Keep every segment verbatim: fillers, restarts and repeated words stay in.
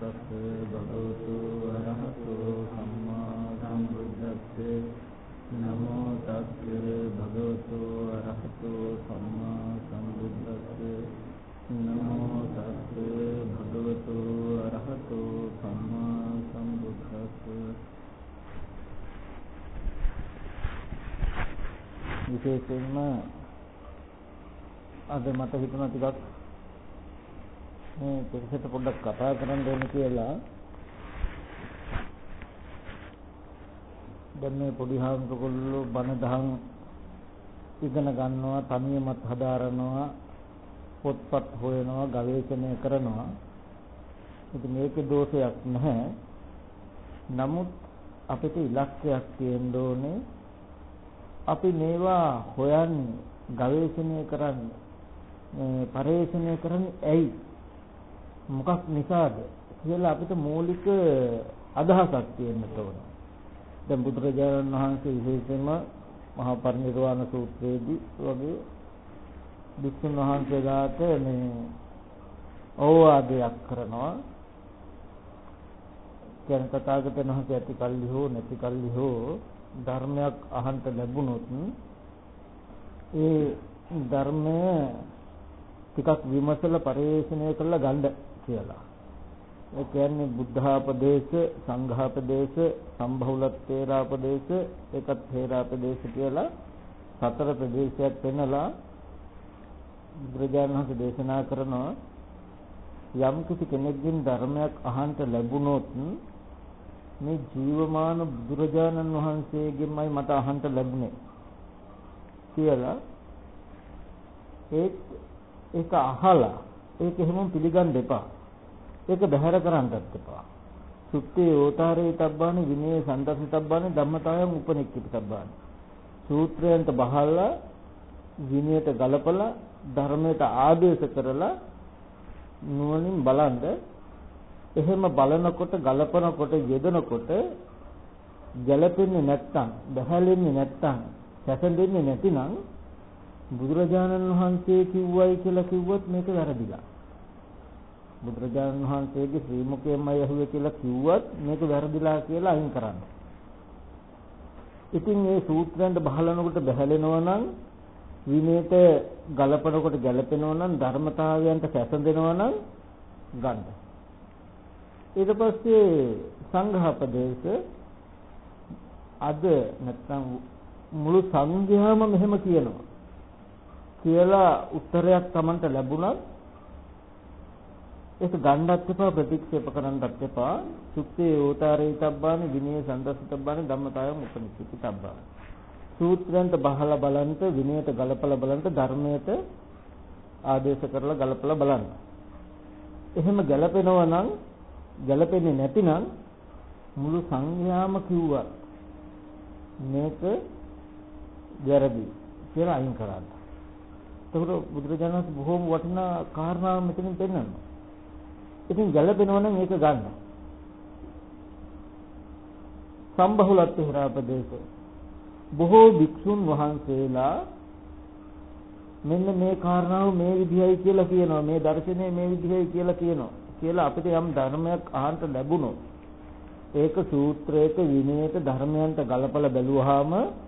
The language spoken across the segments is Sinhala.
තස්ස භගවතු අරහතෝ සම්මා සම්බුද්දස්ස නමෝ තස්ස භගවතු අරහතෝ සම්මා සම්බුද්දස්ස නමෝ තස්ස භගවතු අරහතෝ සම්මා සම්බුද්දස්ස. විශේෂයෙන්ම අද මට හිතුණා ටිකක් මේ පිටසට පොඩ්ඩක් කතා කරන්න ඕන කියලා. දැන් මේ පොඩි හාමුදුරුවෝ බණ දහම් ඉගෙන ගන්නවා, තනියමත් හදාරනවා, පොත්පත් හොයනවා, ගවේෂණය කරනවා. ඉතින් මේකේ දෝෂයක් නැහැ. නමුත් අපිට ඉලක්කයක් තියෙන්න ඕනේ. අපි මේවා හොයන්නේ, ගවේෂණය කරන්නේ, මේ පරිශ්‍රණය කරන්නේ ඇයි, මොකක් නිසාද කියලා අපිට මූලික අදහසක් තියෙන්න ඕන. දැන් බුදුරජාණන් වහන්සේ විශේෂයෙන්ම මහා පරිනිර්වාණ සූත්‍රයේදී වගේ වික්ෂුන් වහන්සේලාට මේ අවවාදයක් කරනවා. කියන තථාගතයන් වහන්සේ ඇති කල්හි හෝ නැති කල්හි හෝ ධර්මයක් අහන්න ලැබුණොත් ඒ ධර්මය ටිකක් විමසලා පරිශ්‍රණය කරලා ගන්න කියලා. ඒ කියන්නේ බුද්ධාපදේශ, සංඝාපදේශ, සම්බහුලත්තේරාපදේශ, ඒකත් හේරාපදේශ කියලා සතර ප්‍රදේශයක් වෙනලා බුදුරජාණන් වහන්සේ දේශනා කරනවා. යම් කිසි කෙනෙක්ගෙන් ධර්මයක් අහන්න ලැබුණොත් මේ ජීවමාන බුදුරජාණන් වහන්සේගෙන්මයි මට අහන්න ලැබුණේ කියලා ඒක ඒක අහලා ඒක එහෙමම පිළිගන්න එපා. ඒක බැහැර කරන්නත් එපා. සුත්තේ ඕතාරේ තබ්බානි විනය සම්දස්සි තබ්බානි ධම්මතාවයන් උපනික්කිත තබ්බානි. සූත්‍රයන්ට බහලා විනයට ගලපලා ධර්මයට ආදේශ කරලා නුවණින් බලන්න. එහෙම බලනකොට ගලපනකොට යෙදෙනකොට ගැලපෙන්නේ නැත්තම්, බහැලෙන්නේ නැත්තම්, සැසඳෙන්නේ නැතිනම් බුදුරජාණන් වහන්සේ කිව්වයි කියලා කිව්වොත් මේක වැරදිලා. බුදුරජාණන් වහන්සේගේ ශ්‍රී මුඛයෙන්මයි ඇහුවේ කියලා කිව්වත් මේක වැරදිලා කියලා අයින් කරන්න. ඉතින් මේ සූත්‍රයන්ට බහලනකොට බහැලෙනවා නම්, විනයට ගලපනකොට ගැලපෙනවා නම්, ධර්මතාවයන්ට සැසඳෙනවා නම් ගන්න. ඊට පස්සේ සංඝාපදේශ අද නැත්නම් මුළු සංඝයාම මෙහෙම කියනවා කියලා උත්තරයක් Tamanට ලැබුණත් ඒක ගන්නත් එපා, ප්‍රතික්ෂේප කරන්නත් එපා. සුත්තේ ඕතාරේ තබ්බානි විනය සම්දස්සතබ්බානි ධම්මතාවයන් උපනික්කිත තබ්බානි. සූත්‍රයන්ට බහලා බලන්ට, විනයට ගලපලා බලන්ට, ධර්මයට ආදේශ කරලා ගලපලා බලන්න. එහෙම ගැලපෙනවා නම්, ගැලපෙන්නේ නැතිනම් මුළු සංඝයාම කිව්වා මේක වැරදි කියලා අයින් කරන්න. ඒකට බුදුරජාණන් වහන්සේ බොහෝම වටිනා කාරණාවක් මෙතනින් පෙන්නනවා. ඉතින් ගැලපෙනවා නම් ඒක ගන්න. සම්බහුලත් හේරාපදේශ බොහෝ භික්ෂුන් වහන්සේලා මෙන්න මේ කාරණාව මේ විදිහයි කියලා කියනවා, මේ දර්ශනය මේ විදිහයි කියලා කියනවා. කියලා අපිට යම් ධර්මයක් අහන්න ලැබුණොත් ඒක සූත්‍රයක, විනයට, ධර්මයන්ට ගලපලා බැලුවාම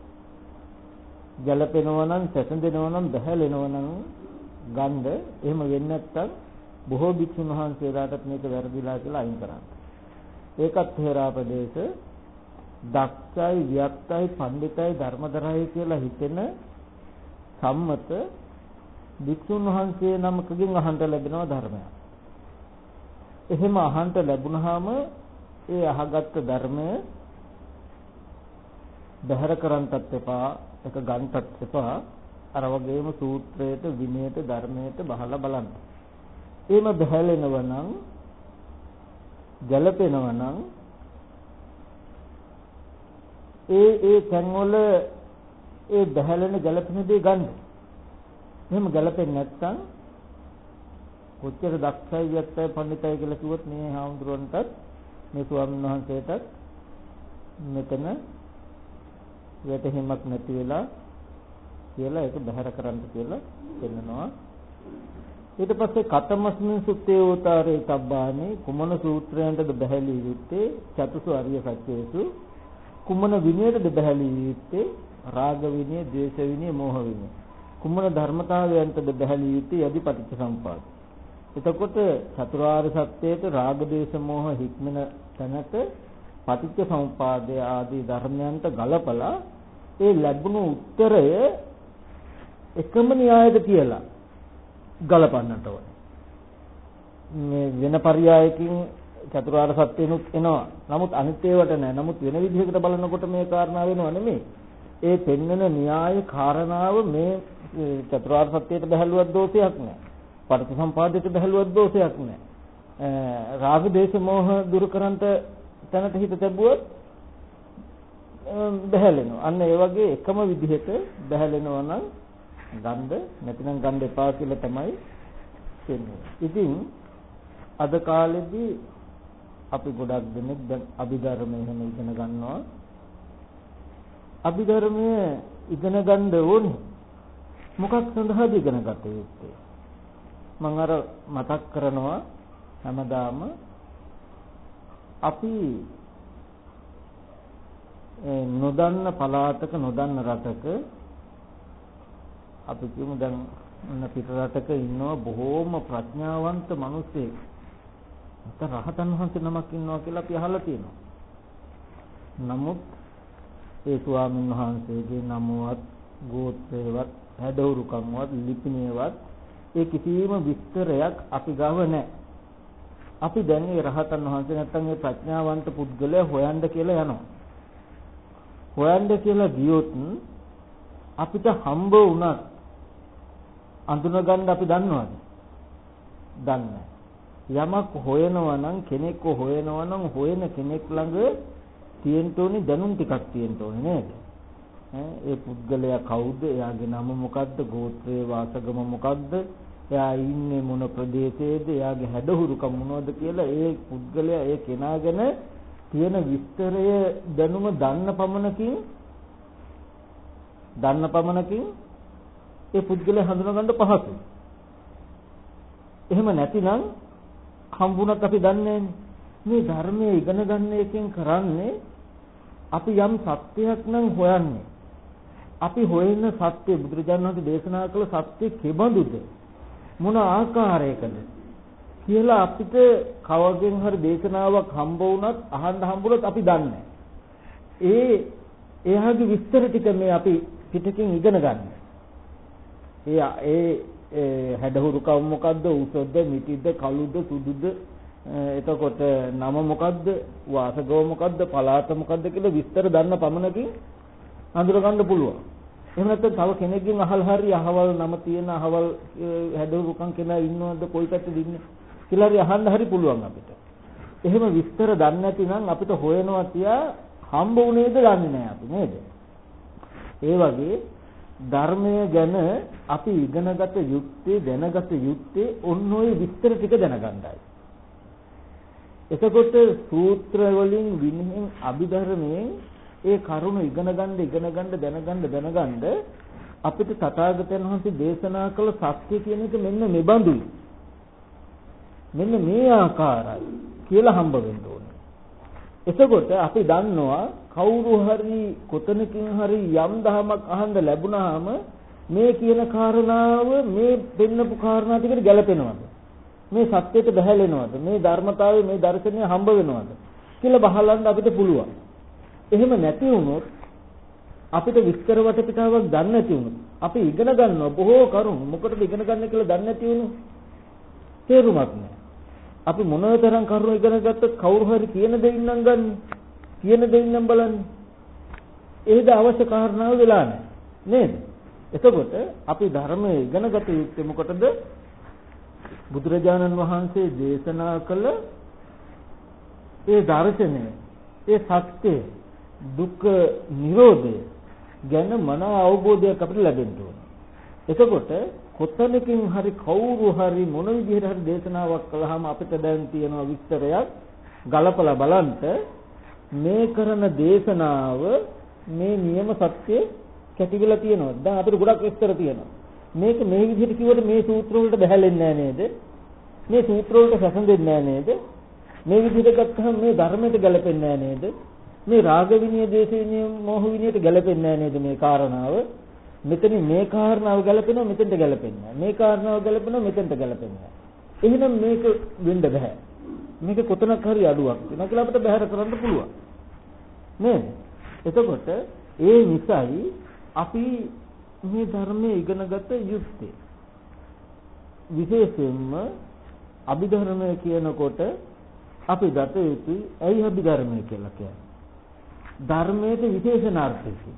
ගැලපෙනවා නම්, සැසඳෙනවා නම්, බහැලෙනවා නම් ගන්න. එහෙම වෙන්නේ නැත්නම් බොහෝ භික්ෂුන් වහන්සේලාටත් මේක වැරදිලා කියලා අයින් කරන්න. ඒකත් හේරාපදේශ දක්ෂයි, වික්තයි, පඬිතයි, ධර්මදරයි කියලා හිතෙන සම්මත භික්ෂුන් වහන්සේ නමකගෙන් අහන්න ලැබෙනවා ධර්මයක්. එහෙම අහන්න ලැබුණාම ඒ අහගත්ත ධර්මය බැහැර කරන්නත් එපා, ඒක ගන්නත් එපා. අර වගේම සූත්‍රයට, විනයට, ධර්මයට බහලා බලන්න. එහෙම බැහැලෙනවා නම්, ගැලපෙනවා නම් ඒ ඒ තැන්වල ඒ බැහැලෙන ගැලපෙන දේ ගන්න. එහෙම ගැලපෙන්නේ නැත්නම් කොච්චර දක්ෂයි, වික්තයි, පඬිතයි කියලා කිව්වොත් මේ හාමුදුරුවන්ටත්, මේ ස්වාමීන් වහන්සේටත් මෙතන වැටහීමක් නැති වෙලා කියලා ඒක බැහැර කරන්න කියලා කියනවා. ඊට පස්සේ කතමස්මින් සුත්තේ උතාරේ තබ්බානේ කුමන සූත්‍රයන්ටද බැහැලිය යුත්තේ චතුසු අරිය සත්‍යයේසු කුමන විනයටද බැහැලිය යුත්තේ රාග විනය, ද්වේෂ විනය, මෝහ විනය. කුමන ධර්මතාවයන්ටද බැහැලිය යුත්තේ යදි පටිච්චසමුප්පාද. එතකොට චතුරාර්ය සත්‍යයට රාග, ද්වේෂ, මෝහ හික්මන තැනට පටිච්චසමුපාදය ආදී ධර්මයන්ට ගලපලා ඒ ලැබුණු උත්තරය එකම න්‍යායද කියලා ගලපන්නට ඕනේ. මේ වෙන පర్యాయකින් චතුරාර්ය සත්‍යනුත් එනවා. නමුත් අනිත් ඒවට නෑ. නමුත් වෙන විදිහකට බලනකොට මේ කාරණා වෙනව නෙමෙයි. ඒ පෙන්වන න්‍යාය කාරණාව මේ චතුරාර්ය සත්‍යයට බැහැලුවක් දෝෂයක් නෑ. පටිච්චසමුපාදයට බැහැලුවක් දෝෂයක් නෑ. රාග, දේශ, මෝහ දුරු කරන්ට තැනට හිත තැබුවොත් බැහැලෙනවා. අන්න ඒ වගේ එකම විදිහට බැහැලෙනවා නම් ගන්ධ නැතිනම් ගන්ධ එපා කියලා තමයි කියන්නේ. ඉතින් අද කාලෙදී අපි ගොඩක් දෙනෙක් දැන් අභිධර්මය එහෙම ඉගෙන ගන්නවා. අභිධර්මය ඉගෙන ගන්න ඕනේ මොකක් සඳහාද ඉගෙන ගත යුත්තේ? මම අර මතක් කරනවා හැමදාම අපි නොදන්න පළාතක නොදන්න රටක අපි කියමු දැන් මොන පිට රටක ඉන්නවා බොහෝම ප්‍රඥාවන්ත මිනිස්සෙක්. නැත්නම් රහතන් වහන්සේ නමක් ඉන්නවා කියලා අපි අහලා තියෙනවා. නමුත් ඒ ස්වාමීන් වහන්සේගේ නමවත්, ගෝත්‍රයවත්, හැඩවුරුකම්වත්, ලිපිණයවත් ඒ කිසිම විස්තරයක් අපි ගාව නැහැ. අපි දැන් මේ රහතන් වහන්සේ නැත්නම් මේ ප්‍රඥාවන්ත පුද්ගලයා හොයන්න කියලා යනවා. හොයන්න කියලා ගියොත් අපිට හම්බ වුණත් අඳුනගන්න අපි දන්නවද? දන්නේ යමක් හොයනවා නම් කෙනෙක්ව හොයනවා නම් හොයන කෙනෙක් ළඟ තියෙන්න ඕනේ දැනුම් ටිකක් තියෙන්න ඕනේ නේද? ඒ පුද්ගලයා කවුද? එයාගේ නම මොකද්ද? ගෝත්‍රයේ වාසගම මොකද්ද? එයා ඉන්නේ මොන ප්‍රදේශයේද? එයාගේ හැඩහුරුකම් මොනවද කියලා ඒ පුද්ගලයා ඒ කෙනා ගැන තියෙන විස්තරය දැනුම දන්න පමණකින් දන්න පමණකින් ඒ පුද්ගලයා හඳුනා ගන්න පහසුයි. එහෙම නැතිනම් හම්බුණත් අපි දන්නේ මේ ධර්මයේ ඉගෙන ගන්න එකෙන් කරන්නේ අපි යම් සත්‍යයක් නම් හොයන්නේ. අපි හොයන සත්‍ය බුදුරජාණන් වහන්සේ දේශනා කළ සත්‍ය කෙබඳුද? මොන ආකාරයකද කියලා අපිට කවගෙන් හරි දේශනාවක් හම්බ වුණත් අහන්න හම්බුනොත් අපි දන්නේ. ඒ එයාගේ විස්තර ටික මේ අපි පිටකින් ඉගෙන ගන්න. ඒ ඒ හැඩහුරුකම් මොකද්ද? උසද, මිටිද, කළුද, සුදුද? එතකොට නම මොකද්ද? වාසගව මොකද්ද? පළාත මොකද්ද කියලා විස්තර දන්න පමණකින් අඳුර ගන්න පුළුවන්. එහෙම නැත්නම් තව කෙනෙක්ගෙන් අහලා හරි අහවල් නම තියෙන අහවල් හැඩහුරුකම් කෙනා ඉන්නවද? කොයි පැත්තද ඉන්නේ? කියලා හරි අහන්න හරි පුළුවන් අපිට. එහෙම විස්තර දන්නේ නැතිනම් අපිට හොයනවා තියා හම්බ වුණේද දන්නේ නැහැ අපි නේද? ඒ වගේ ධර්මය ගැන අපි ඉගෙනගත යුත්තේ දැනගත යුත්තේ ඔන්න ඔය විස්තර ටික දැනගන්නයි. එතකොට සූත්‍ර වලින් විනයෙන් අභිධර්මයෙන් ඒ කරුණ ඉගෙන ගන්න ඉගෙන ගන්න දැනගන්න දැනගන්න අපිට තථාගතයන් වහන්සේ දේශනා කළ සත්‍ය කියන එක මෙන්න මෙබඳුයි. මෙන්න මේ ආකාරයි කියලා හම්බ වෙන්න ඕනේ. එතකොට අපි දන්නවා කවුරු හරි කොතනකින් හරි යම් දහමක් අහන්න ලැබුණාම මේ කියන කාරණාව මේ දෙන්නපු කාරණා ටිකට ගැලපෙනවද? මේ සත්‍යයට බැහැලෙනවද? මේ ධර්මතාවය මේ දර්ශනය හම්බ වෙනවද කියලා බහලන්න අපිට පුළුවන්. එහෙම නැති වුණොත් අපිට විස්තර වටපිටාවක් දන්නේ නැති වුණොත් අපි ඉගෙන ගන්නවා බොහෝ කරුණු මොකටද ඉගෙන ගන්න කියලා දන්නේ නැති වුණොත් තේරුමක් නැහැ. අපි මොනතරම් කරුණු ඉගෙන ගත්තත් කවුරු හරි කියන දෙයින් නම් ගන්න කියන දෙයින් නම් බලන්නේ. ඒද අවශ්‍ය කාරණාව වෙලා නැහැ නේද? එතකොට අපි ධර්මයේ ඉගෙන ගත යුත්තේ මොකටද? බුදුරජාණන් වහන්සේ දේශනා කළ ඒ දර්ශනය, ඒ සත්‍ය, දුක්ඛ නිරෝධය ගැන මන අවබෝධයක් අපිට ලැබෙන්න ඕනේ. එතකොට කොතනකින් හරි කවුරු හරි මොන විදිහට හරි දේශනාවක් කළාම අපිට දැන් තියෙන විස්තරයක් ගලපලා බලන්න මේ කරන දේශනාව මේ නියම සත්‍ය කැටිවිලා තියෙනවා. දැන් අපිට ගොඩක් විස්තර තියෙනවා. මේක මේ විදිහට කිව්වට මේ සූත්‍ර වලට බහැලෙන්නේ නැහැ නේද? මේ සූත්‍ර වලට සැසඳෙන්නේ නැහැ නේද? මේ විදිහට ගත්තහම මේ ධර්මයට ගැලපෙන්නේ නැහැ නේද? මේ රාග විනය, දේශ විනය, මෝහ විනයට ගැලපෙන්නේ නැහැ නේද මේ කාරණාව? මෙතනින් මේ කාරණාව ගැලපෙනවා, මෙතෙන්ට ගැලපෙන්නේ නැහැ. මේ කාරණාව ගැලපෙනවා, මෙතෙන්ට ගැලපෙන්නේ නැහැ. එහෙනම් මේක වෙන්න බෑ. මේක කොතනක හරි අඩුවක් වෙනවා කියලා අපිට බැහැර කරන්න පුළුවන්. නේද? එතකොට ඒ නිසායි අපි මේ ධර්මයේ ඉගෙනගත යුත්තේ. විශේෂයෙන්ම අභිධර්මය කියනකොට අපි දත යුතුයි ඇයි අභිධර්මය කියලා කියන්නේ? ධර්මයට විශේෂණාර්ථයකින්.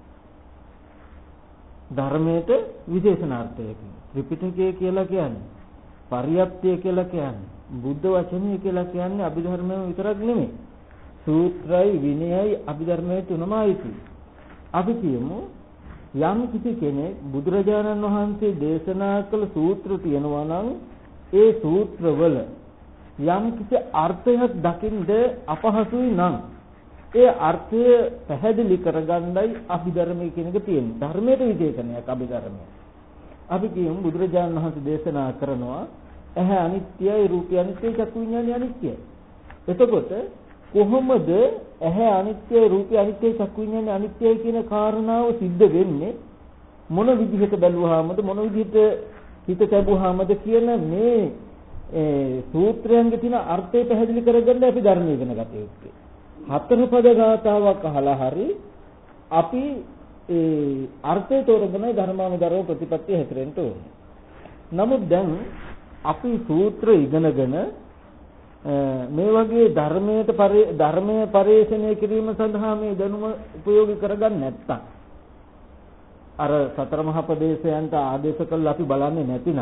ධර්මයට විශේෂණාර්ථයකින්. ත්‍රිපිටකය කියලා කියන්නේ, පරියප්තිය කියලා කියන්නේ, බුද්ධ වචනය කියලා කියන්නේ අභිධර්මයම විතරක් නෙමෙයි. සූත්‍රයි විනයයි අභිධර්මයේ තුනම ආйти. අපි කියමු යම් කිසි කෙනෙක් බුදුරජාණන් වහන්සේ දේශනා කළ සූත්‍ර තියෙනවා නම් ඒ සූත්‍රවල යම් කිසි අර්ථයක් දකින්ද අපහසුයි නම් ඒ අර්ථය පැහැදිලි කරගන්නයි අභිධර්මයේ කියන එක තියෙන්නේ. ධර්මයේ විශේෂණයක් අභිධර්මය. අපි කියමු බුදුරජාණන් වහන්සේ දේශනා කරනවා ඇහැ අනිත්‍යයි, රූපය අනිත්‍යයි, චක්කු විඤ්ඤාණය අනිත්‍යයි. එතකොට කොහොමද ඇහැ අනිත්‍යයි, රූපය අනිත්‍යයි, චක්කු විඤ්ඤාණය අනිත්‍යයි කියන කාරණාව සිද්ධ වෙන්නේ? මොන විදිහට බැලුවාමද, මොන විදිහට හිත තැබුවාමද කියන මේ සූත්‍රයන්ගේ තියෙන අර්ථය පැහැදිලි කරගන්න අපි ධර්මය ඉගෙන ගත යුතුයි. හතර පද ගාතාවක් අහලා හරි අපි ඒ අර්ථය තෝරගෙන ධර්මානුධර්ම ප්‍රතිපත්තිය හැතරෙන්න ඕනේ. නමුත් දැන් අපි සූත්‍ර ඉගෙනගෙන මේ වගේ ධර්මයට ධර්මයේ පරිශ්‍රණය කිරීම සඳහා මේ දැනුම උපයෝගී කරගන්න නැත්තම් අර සතර මහා ප්‍රදේශයන්ට ආදේශ කළා අපි බලන්නේ නැතිනම්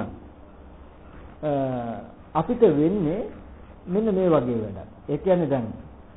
අපිට වෙන්නේ මෙන්න මේ වගේ වැඩක්. ඒ කියන්නේ දැන්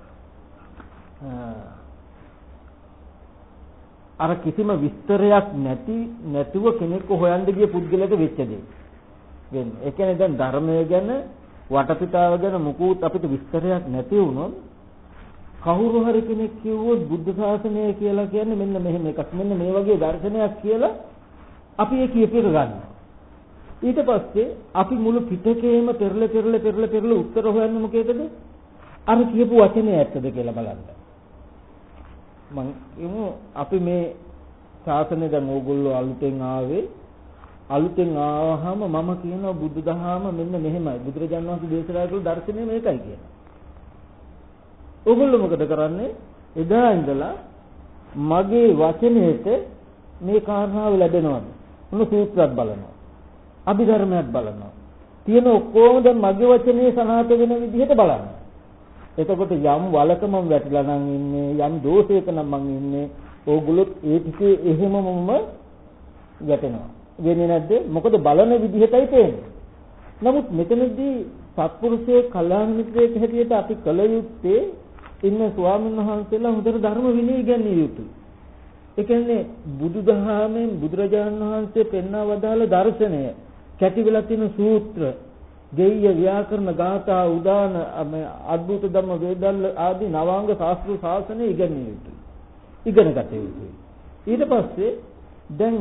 අර කිසිම විස්තරයක් නැති නැතුව කෙනෙක් හොයන්න ගිය පුද්ගලයාට වෙච්ච දේ වෙන්නේ. ඒ කියන්නේ දැන් ධර්මය ගැන වටපිටාව ගැන මුකුත් අපිට විස්තරයක් නැති වුණොත් කවුරු හරි කෙනෙක් කිව්වොත් බුද්ධ ශාසනය කියලා කියන්නේ මෙන්න මෙහෙම එකක්, මෙන්න මේ වගේ දර්ශනයක් කියලා අපි ඒ කියපේක ගන්නවා. ඊට පස්සේ අපි මුළු පිටකේම පෙරල පෙරල පෙරල පෙරල උත්තර හොයන්නේ මොකේදද? අර කියපු වචනේ ඇත්තද කියලා බලන්න. මම කියමු අපි මේ ශාසනය දැන් ඕගොල්ලෝ අලුතෙන් ආවේ අලුතෙන් ආවහම මම කියනවා බුදු දහම මෙන්න මෙහෙමයි, බුදුරජාණන් වහන්සේ දේශනා කළ දර්ශනය මේකයි කියලා. ඕගොල්ලෝ මොකද කරන්නේ? එදා ඉඳලා මගේ වචනයේට මේ කාරණාව ලැබෙනවද? මොන සූත්‍රයක් බලනවා, අභිධර්මයක් බලනවා. තියෙන ඔක්කොම දැන් මගේ වචනේ සනාථ වෙන විදිහට බලන්න. එතකොට යම් වලක මම වැටිලා නම් ඉන්නේ, යම් දෝෂයක නම් මම ඉන්නේ, ඕගොල්ලොත් ඒ ටිකේ එහෙමමම වැටෙනවා. වෙන්නේ නැද්ද? මොකද බලන විදිහටයි පේන්නේ. නමුත් මෙතනදී සත්පුරුෂයේ කල්යාණ මිත්‍රයෙක් හැටියට අපි කල යුත්තේ ඉන්න ස්වාමීන් වහන්සේලා හොඳට ධර්ම විනය ඉගෙනිය යුතුයි. ඒ කියන්නේ බුදුදහමෙන් බුදුරජාණන් වහන්සේ පෙන්වා වදාළ දර්ශනය, කැටි වෙලා තියෙන සූත්‍ර, දෙය්‍ය ව්‍යාකරණ, ගාථා, උදාන, අද්භූත ධම්ම වේදල්ල ආදී නවාංග ශාස්ත්‍රීය ශාසනය ඉගෙනිය යුතුයි. ඉගෙන ගත යුතුයි. ඊට පස්සේ දැන්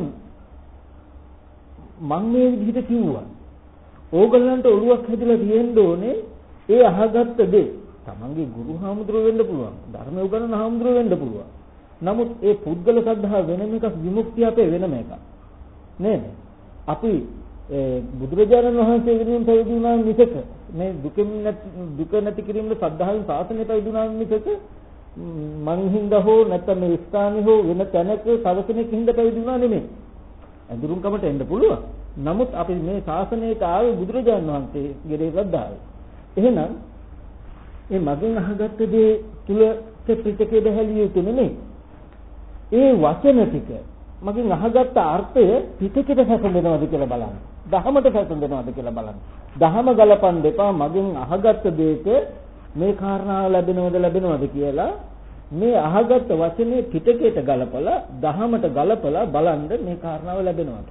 මම මේ විදිහට කිව්වා. ඕගොල්ලන්ට ඔළුවක් හැදිලා තියෙන්න ඕනේ ඒ අහගත්ත දේ. තමන්ගේ ගුරු හාමුදුරුවෝ වෙන්න පුළුවන්. ධර්ම උගන්වන හාමුදුරුවෝ වෙන්න පුළුවන්. නමුත් ඒ පුද්ගල සද්ධා වෙනම එකක්, විමුක්තිය අපේ වෙනම එකක්. නේද? අපි බුදුරජාණන් වහන්සේ වෙනුවෙන් පැවිදි වුණා මිසක මේ දුකෙන් දුක නැති කිරීමේ සද්ධාවෙන් සාසනය පැවිදි වුණා මිසක මං හින්දා හෝ නැත්නම් මේ ස්ථානේ හෝ වෙන තැනක තව කෙනෙක් හින්දා පැවිදි වුණා නෙමෙයි. අඳුරුම්කමට එන්න පුළුවන්. නමුත් අපි මේ ශාසනයට ආවේ බුදුරජාණන් වහන්සේගේ ශ්‍රද්ධාව. එහෙනම් මේ මගෙන් අහගත්ත දේ තුල ත්‍රිපිටකයේ බහැලිය යුතු නෙමෙයි. ඒ වචන ටික මගෙන් අහගත්ත අර්ථය පිටකෙට සැසඳෙනවද කියලා බලන්න. දහමට සැසඳෙනවද කියලා බලන්න. දහම ගලපන් දෙපා මගෙන් අහගත්ත දෙයට මේ කාරණාව ලැබෙනවද ලැබෙනවද කියලා මේ අහගත්ත වචනේ පිටකයට ගලපලා දහමට ගලපලා බලන්න මේ කාරණාව ලැබෙනවද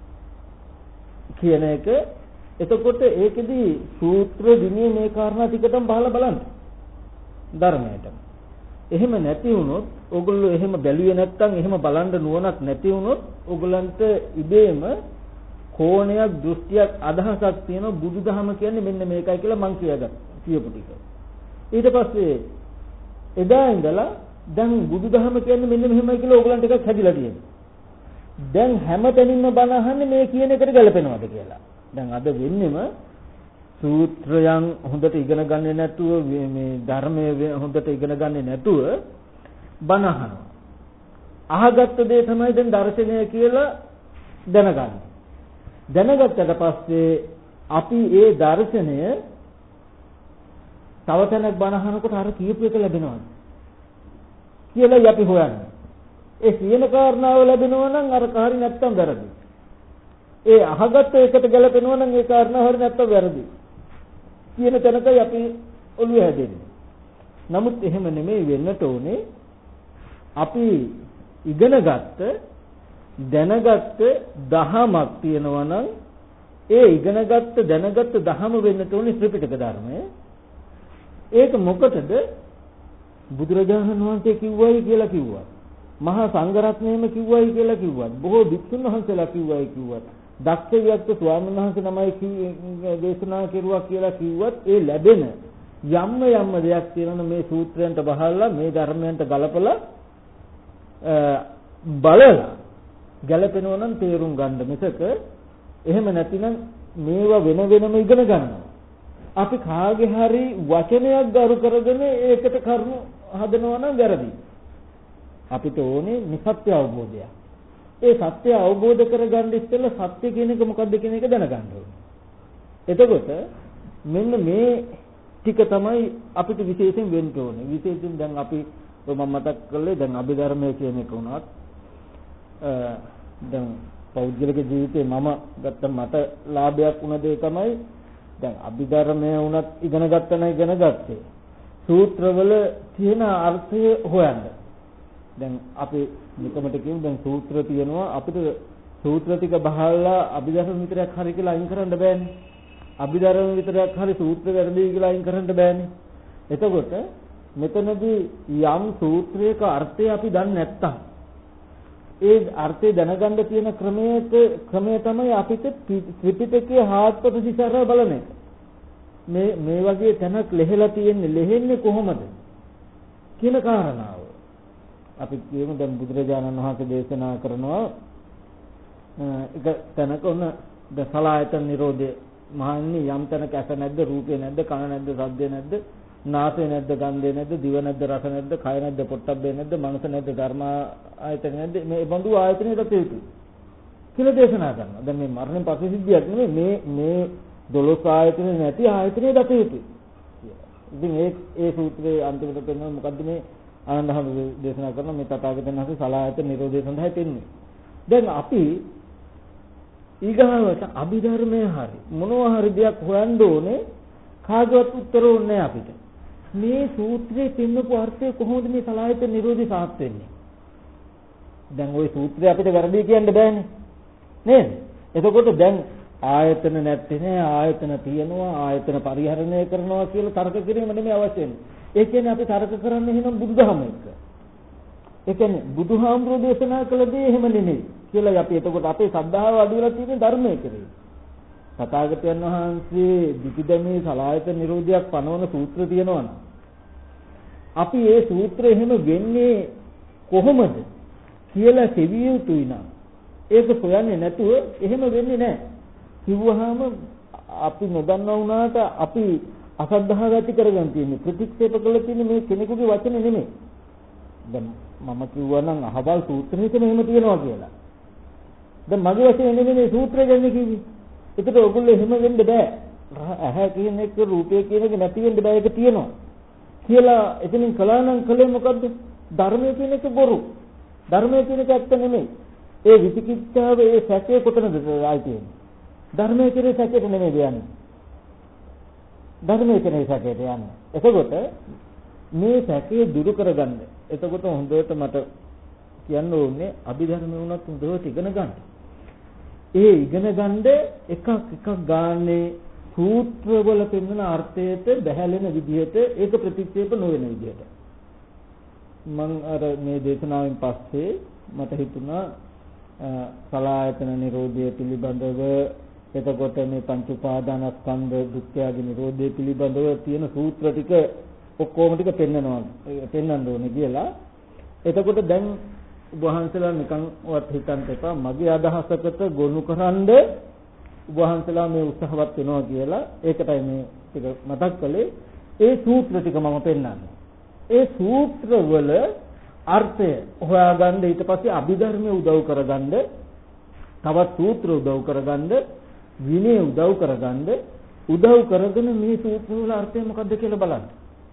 කියන එක. එතකොට ඒකෙදි සූත්‍ර විනය මේ කාරණා ටිකටම බහලා බලන්න ධර්මයට. එහෙම නැති වුණොත් ඕගොල්ලෝ එහෙම බැලුවේ නැත්නම් එහෙම බලන්න නුවණක් නැති වුණොත් ඕගොල්ලන්ට ඉබේම කෝණයක් දෘෂ්ටියක් අදහසක් තියෙන බුදුදහම කියන්නේ මෙන්න මේකයි කියලා මං කියගත්තා කියපු ටික. ඊට පස්සේ එදා ඉඳලා දැන් බුදුදහම කියන්නේ මෙන්න මෙහෙමයි කියලා ඕගලන්ට එකක් හැදිලා තියෙනවා. දැන් හැමතැනින්ම බණ අහන්නේ මේ කියන එකට ගැලපෙනවද කියලා. දැන් අද වෙන්නේම සූත්‍රයන් හොඳට ඉගෙන ගන්නේ නැතුව මේ ධර්මයේ හොඳට ඉගෙන ගන්නේ නැතුව බණ අහනවා. අහගත්ත දේ තමයි දැන් දර්ශනය කියලා දැනගන්නේ. දැනගත්තට පස්සේ අපි ඒ දර්ශනය තව තැනක් බණ අහනකොට අර කියපු එක ලැබෙනවා කියලා අපි හොයන්නේ. ඒ කියන කාරණාව ලැබෙනවා නම් අර කාරි නැත්තම් වැරදි. ඒ අහගත්ත එකට ගැලපෙනවා නම් ඒ කාරණාව හරි නැත්තම් වැරදි. කියන තැනකයි අපි ඔළුව හැදෙන්නේ. නමුත් එහෙම නෙමෙයි වෙන්නට ඕනේ. අපි ඉගෙනගත්ත දැනගත්ත දහමක් තියෙනවා නම් ඒ ඉගෙනගත්ත දැනගත්ත දහම වෙන්නට ඕනේ ත්‍රිපිටක ධර්මය. ඒක මොකටද? බුදුරජාණන් වහන්සේ කිව්වයි කියලා කිව්වා. මහා සංඝරත්නයම කිව්වයි කියලා කිව්වත්, බොහෝ භික්ෂුන් වහන්සේලා කිව්වයි කිව්වත්, දක්ෂ වික්ත ස්වාමීන් වහන්සේ තමයි දේශනා කෙරුවා කියලා කිව්වත් ඒ ලැබෙන යම්ම යම්ම දෙයක් තියෙනවා මේ සූත්‍රයන්ට බහලා මේ ධර්මයන්ට ගලපලා බලලා ගැලපෙනවා නම් තේරුම් ගන්න මිසක එහෙම නැතිනම් මේවා වෙන වෙනම ඉගෙන ගන්නවා. අපි කාගේ හරි වචනයක් ගරු කරගෙන ඒකට කරුණු හදනවා නම් වැරදි. අපිට ඕනේ නිසත්‍ය අවබෝධය. ඒ සත්‍ය අවබෝධ කරගන්න ඉස්සෙල්ලා සත්‍ය කියන එක මොකක්ද කියන එක දැනගන්න ඕනේ. එතකොට මෙන්න මේ ටික තමයි අපිට විශේෂයෙන් වෙන්න ඕනේ. විශේෂයෙන් දැන් අපි මම මතක් කළේ දැන් අභිධර්මයේ කියන එක උනත් දැන් පෞද්ගලික ජීවිතේ මම ගත්ත මට ලාභයක් වුණ දේ තමයි දැන් අභිධර්මයේ උනත් ඉගෙන ගත්තා නම් ඉගෙන ගත්තේ සූත්‍රවල තියෙන අර්ථය හොයන්න. දැන් අපි නිකමට කියමු දැන් සූත්‍ර තියෙනවා අපිට සූත්‍ර ටික බහලා අභිධර්ම විතරක් හරි කියලා අයින් කරන්න බෑනේ. අභිධර්ම විතරක් හරි සූත්‍ර වැරදි කියලා අයින් කරන්න බෑනේ. එතකොට මෙතනදී යම් සූත්‍රයක අර්ථය අපි දන්නේ නැත්තම් ඒ අර්ථය දැනගන්න තියෙන ක්‍රමයක ක්‍රමය තමයි අපිට ත්‍රිපිටකයේ හාත්පස දිසාර බලන එක. මේ මේ වගේ තැනක් ලෙහෙලා තියෙන්නේ ලෙහෙන්නේ කොහොමද කියන කාරණාව. අපි කියමු දැන් බුදුරජාණන් වහන්සේ දේශනා කරනවා එක තැනක උන දසලායතන නිරෝධය මහන්නේ යම් තැනක ඇස නැද්ද රූපේ නැද්ද කන නැද්ද ශබ්දේ නැද්ද නාසය නැද්ද ගන්ධය නැද්ද දිව නැද්ද රස නැද්ද කය නැද්ද පොට්ටබ්බේ නැද්ද මනස නැද්ද ධර්ම ආයතන නැද්ද මේ බඳු ආයතනෙ දත යුතුයි කියලා දේශනා කරනවා. දැන් මේ මරණයෙන් පස්සේ සිද්ධියක් නෙමෙයි මේ මේ දොළොස් ආයතන නැති ආයතනෙ දත යුතුයි කියලා. ඉතින් ඒ ඒ සූත්‍රයේ අන්තිමට පෙන්නන මොකද්ද මේ ආනන්දහම දේශනා කරන මේ තථාගතයන් වහන්සේ සලායතන නිරෝධය සඳහා දෙන්නේ. දැන් අපි ඊගාවට අභිධර්මයේ හරි මොනවා හරි දෙයක් හොයන්න ඕනේ කාගවත් උත්තර ඕනේ අපිට. මේ සූත්‍රයේ තින්නපු අර්ථය කොහොමද මේ සලායතන නිරෝධය සාර්ථක වෙන්නේ? දැන් ওই සූත්‍රය අපිට වැරදි කියන්න බෑනේ. නේද? එතකොට දැන් ආයතන නැත්තේ නෑ ආයතන තියෙනවා ආයතන පරිහරණය කරනවා කියලා තර්ක කිරීම නෙමෙයි අවශ්‍ය වෙන්නේ. ඒ කියන්නේ අපි තර්ක කරන්නේ එහෙනම් බුදුදහම එක්ක. ඒ කියන්නේ බුදුහාමුදුරෝ දේශනා කළ දේ එහෙම නෙමෙයි කියලා අපි එතකොට අපේ ශ්‍රද්ධාව අඩු වෙලා තියෙන ධර්මයේ කෙරේ. තථාගතයන් වහන්සේ විපිදමේ සලායතන නිරෝධයක් පනවන සූත්‍ර තියෙනවා නම් අපි ඒ සූත්‍රය එහෙම වෙන්නේ කොහොමද කියලා සෙවිය යුතුයි නම් ඒක හොයන්නේ නැතුව එහෙම වෙන්නේ නැහැ. කිව්වහම අපි නොදන්නා වුණාට අපි අසද්ධාව ඇති කරගන්න තියෙන්නේ ප්‍රතික්ෂේප කළ තියෙන්නේ මේ කෙනෙකුගේ වචනේ නෙමෙයි. දැන් මම කිව්වා නම් අහවල් සූත්‍රයක මෙහෙම තියෙනවා කියලා. දැන් මගේ වචනේ නෙමෙයි මේ සූත්‍රය ගැන කිව්වේ. ඒකට ඔයගොල්ලෝ එහෙම වෙන්න බෑ. ඇහැ කියන එක රූපය කියන එක නැති වෙන්න බෑ ඒක තියෙනවා. කියලා එතනින් කළා නම් කලේ මොකද්ද? ධර්මය කියන එක බොරු. ධර්මය කියන එක ඇත්ත නෙමෙයි. ඒ විචිකිච්ඡාව ඒ සැකේ කොතනද ආයි තියෙන්නේ? ධර්මයේ කියන සැකේට නෙමෙයි යන්නේ. ධර්මයේ කියන සැකේට යන්නේ. එතකොට මේ සැකේ දුරු කරගන්න. එතකොට හොඳට මට කියන්න ඕනේ අභිධර්ම වුණත් හොඳට ඉගෙන ගන්න. ඒ ඉගෙන ගන්න එකක් එකක් ගානේ සූත්‍රවල පෙන්වන අර්ථයට බැහැලෙන විදිහට ඒක ප්‍රතික්ෂේප නොවන විදිහට. මම අර මේ දේශනාවෙන් පස්සේ මට හිතුණා සලආයතන නිරෝධය පිළිබඳව එතකොට මේ පංච උපාදානස්කන්ධ දුක්ඛයාගේ නිරෝධය පිළිබඳව තියෙන සූත්‍ර ටික ඔක්කොම ටික පෙන්නනවා පෙන්නන්න ඕනේ කියලා. එතකොට දැන් වහන්සලා නිකන්වත් හිතන්න එපා මගේ අදහසකට ගොනුකරනද වහන්සලා මේ උත්සාහවත් වෙනවා කියලා. ඒකටයි මේ ටික මතක් කළේ. ඒ සූත්‍ර ටික මම පෙන්නන්නේ. ඒ සූත්‍ර වල අර්ථය හොයාගන්න ඊට පස්සේ අභිධර්මයේ උදව් කරගන්න තවත් සූත්‍ර උදව් කරගන්න විනය උදව් කරගන්න උදව් කරගෙන මේ සූත්‍ර වල අර්ථය මොකද්ද කියලා බලන්න.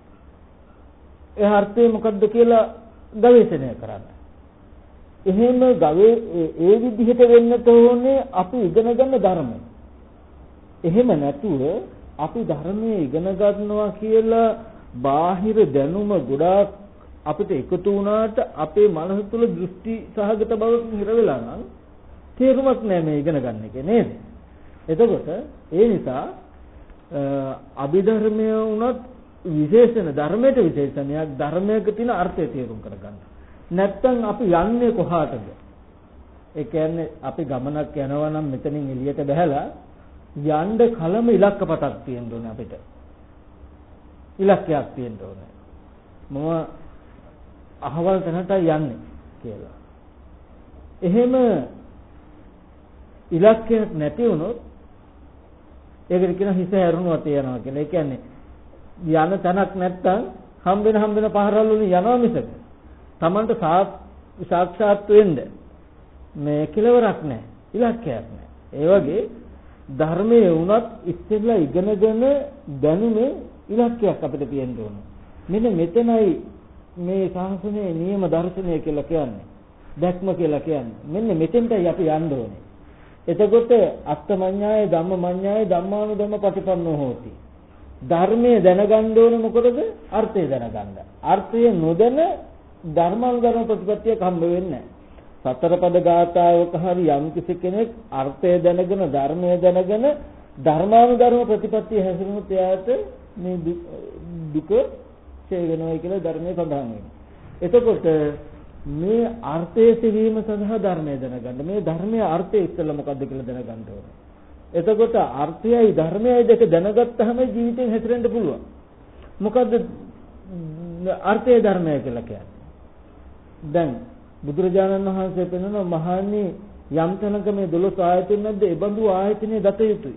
ඒ අර්ථය මොකද්ද කියලා ගවේෂණය කරන්න. එහෙම ගවේ ඒ විදිහට වෙන්නට ඕනේ අපි ඉගෙන ගන්න ධර්මය. එහෙම නැතුව අපි ධර්මයේ ඉගෙන ගන්නවා කියලා බාහිර දැනුම ගොඩාක් අපිට එකතු වුණාට අපේ මනස තුළ දෘෂ්ටි සහගත බවක් හිර වෙලා නම් තේරුමක් නැහැ මේ ඉගෙන ගන්න එක නේද? එතකොට ඒ නිසා අභිධර්මය වුණත් විශේෂණ ධර්මයට විශේෂණයක් ධර්මයක තියෙන අර්ථය තේරුම් කරගන්න. නැත්තම් අපි යන්නේ කොහාටද? ඒ කියන්නේ අපි ගමනක් යනවා නම් මෙතනින් එළියට බහැලා යන්න කලම ඉලක්කපතක් තියෙන්න ඕනේ අපිට. ඉලක්කයක් තියෙන්න ඕනේ. මම අහවල් තැනට යන්නේ කියලා. එහෙම ඉලක්කයක් නැති වුණොත් ඒකට කියන හිස හැරුණුවත් යනවා කියලා. ඒ කියන්නේ යන තැනක් නැත්තම් හම්බෙන හම්බෙන පහරවල් වලින් යනවා මිසක Tamanට සාක්ෂාත් වෙන්න මේ කෙලවරක් නැහැ. ඉලක්කයක් නැහැ. ඒ වගේ ධර්මයේ වුණත් ඉස්සෙල්ලා ඉගෙනගෙන දැනුනේ ඉලක්කයක් අපිට තියෙන්න ඕනේ. මෙන්න මෙතනයි මේ ශාසනයේ නියම දර්ශනය කියලා කියන්නේ. දැක්ම කියලා කියන්නේ. මෙන්න මෙතෙන්ටයි අපි යන්න ඕනේ. එතකොට අත්තමඤ්ඤාය ධම්මමඤ්ඤාය ධම්මානුධම්ම ප්‍රතිපන්නෝ හෝති. ධර්මයේ දැනගන්න ඕනේ මොකටද? අර්ථය දැනගන්න. අර්ථය නොදැන ධර්මානුධර්ම ප්‍රතිපත්තියක් හම්බ වෙන්නේ නැහැ. සතර පද ගාථාවක හරි යම් කිසි කෙනෙක් අර්ථය දැනගෙන ධර්මය දැනගෙන ධර්මානුධර්ම ප්‍රතිපත්තිය හැසිරුණොත් එයාට මේ දුක ඡේ වෙනවා කියලා ධර්මයේ සඳහන් වෙනවා. එතකොට මේ අර්ථය සෙවීම සඳහා ධර්මය දැනගන්න. මේ ධර්මයේ අර්ථය ඉස්සෙල්ලා මොකද්ද කියලා දැනගන්න ඕනේ. එතකොට අර්ථයයි ධර්මයයි දෙක දැනගත්තාම ජීවිතේ හැසිරෙන්න පුළුවන්. මොකද්ද අර්ථය ධර්මය කියලා කියන්නේ? දැන් බුදුරජාණන් වහන්සේ පෙන්වන මහානි යම් තැනක මේ දොළොස් ආයතන නැද්ද? ඒ බඳු ආයතනේ දත යුතුයි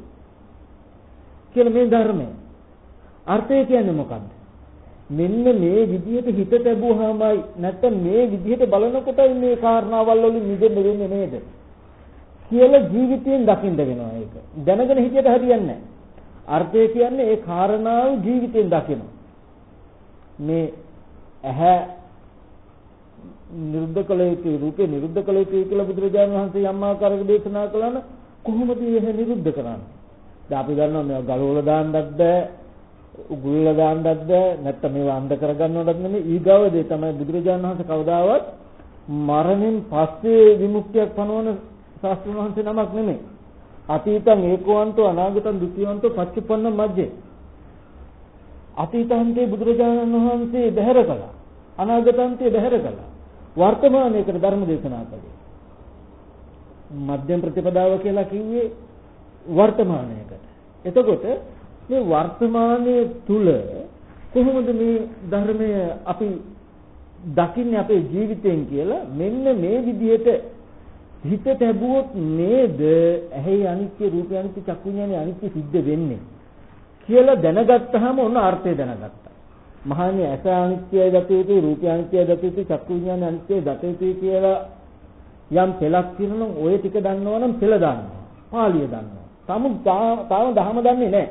කියලා මේ ධර්මය. අර්ථය කියන්නේ මොකද්ද? මෙන්න මේ විදිහට හිත ලැබුවාමයි නැත්නම් මේ විදිහට බලනකොටයි මේ කාරණාවල් වලින් මිදෙන්න වෙන්නේ නේද කියලා ජීවිතයෙන් දකින්න වෙනවා ඒක. දැනගෙන හිතියට හරියන්නේ නැහැ. අර්ථය කියන්නේ ඒ කාරණාව ජීවිතයෙන් දකිනවා. මේ ඇහැ නිරුද්ධ කළ යුතුයි රූපේ නිරුද්ධ කළ යුතුයි කියලා බුදුරජාණන් වහන්සේ යම් ආකාරයක දේශනා කළා නම් කොහොමද ඒක නිරුද්ධ කරන්නේ? දැන් අපි දන්නවා මේ ගලවල දාන්නත් බෑ උගුල්ල දාන්නත් බෑ නැත්නම් මේවා අන්ධ කරගන්නවවත් නෙමෙයි ඊගාවදී තමයි බුදුරජාණන් වහන්සේ කවදාවත් මරණයෙන් පස්සේ විමුක්තියක් පනවන ශාස්ත්‍රඥ වහන්සේ නමක් නෙමෙයි. අතීතං ඒකවන්තෝ අනාගතං ද්විතීයවන්තෝ පච්චුප්පන්න මජ්ජේ. අතීතන්තේ බුදුරජාණන් වහන්සේ බැහැර කළා. අනාගතන්තේ බැහැර කළා. වර්තමානයේකට ධර්ම දේශනා කළේ. මධ්‍යම ප්‍රතිපදාව කියලා කිව්වේ වර්තමානයකට. එතකොට මේ වර්තමානයේ තුල කොහොමද මේ ධර්මය අපි දකින්නේ අපේ ජීවිතයෙන් කියලා මෙන්න මේ විදිහට හිත තැබුවොත් නේද ඇහි අනිත්‍ය රූපය අනිත්‍ය චක්කු විඤ්ඤාණය අනිත්‍ය සිද්ධ වෙන්නේ කියලා දැනගත්තාම ඔන්න අර්ථය දැනගත්තා. මහානි ඇස අනිත්‍යයි දත යුතුයි රූපය අනිත්‍යයි දත යුතුයි චක්කු විඤ්ඤාණය අනිත්‍යයි දත යුතුයි කියලා යම් පෙළක් තියෙනවා නම් ඔය ටික දන්නවනම් පෙළ දන්නවා. පාළිය දන්නවා. තම තාම දහම දන්නේ නැහැ.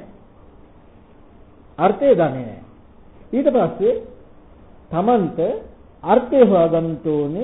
අර්ථය දන්නේ නැහැ. ඊට පස්සේ තමන්ට අර්ථය හොයාගන්න ඕනේ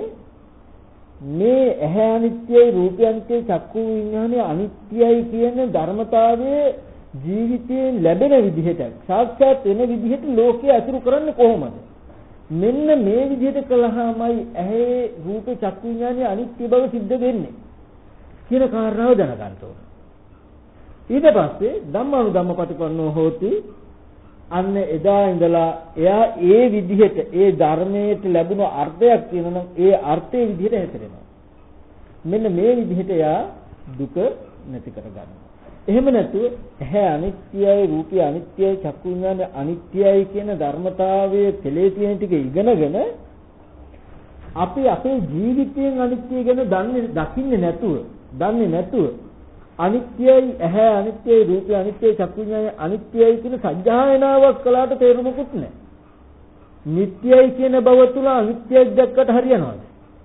මේ ඇහැ අනිත්‍යයි රූපය අනිත්‍යයි චක්කු විඤ්ඤාණය අනිත්‍යයි කියන ධර්මතාවයේ ජීවිතයෙන් ලැබෙන විදිහට සාක්ෂාත් වෙන විදිහට ලෝකයේ අතුරු කරන්නේ කොහොමද? මෙන්න මේ විදිහට කළාමයි ඇහි රූපේ චක්කු විඤ්ඤාණය අනිත්‍ය බව සිද්ධ වෙන්නේ කියන කාරණාව දැනගන්න ඕනේ. ඊට පස්සේ ධම්මානුධම්ම ප්‍රතිපන්නෝ හෝති අන්න එදා ඉඳලා එයා ඒ විදිහට ඒ ධර්මයට ලැබුණු අර්ථයක් තියෙනවා ඒ අර්ථයේ විදිහට හැසිරෙනවා. මෙන්න මේ විදිහට යා දුක නැති කරගන්නවා. එහෙම නැතුව ඇහැ අනිත්‍යයි, රූපය අනිත්‍යයි, චක්කු විඤ්ඤාණය අනිත්‍යයි කියන ධර්මතාවයේ තෙලේ තියෙන ටික ඉගෙනගෙන අපි අපේ ජීවිතයෙන් අනිත්‍ය ගැන දන්නේ දකින්නේ නැතුව, දන්නේ නැතුව අනිත්‍යයි, ඇහැ අනිත්‍යයි, රූපය අනිත්‍යයි, චක්කු විඤ්ඤාණය අනිත්‍යයි කියන සත්‍යයනාවක් කළාට තේරුමකුත් නැහැ. නිට්ටයයි කියන බව තුල අනිත්‍යයක් දැක්කට හරියනවද?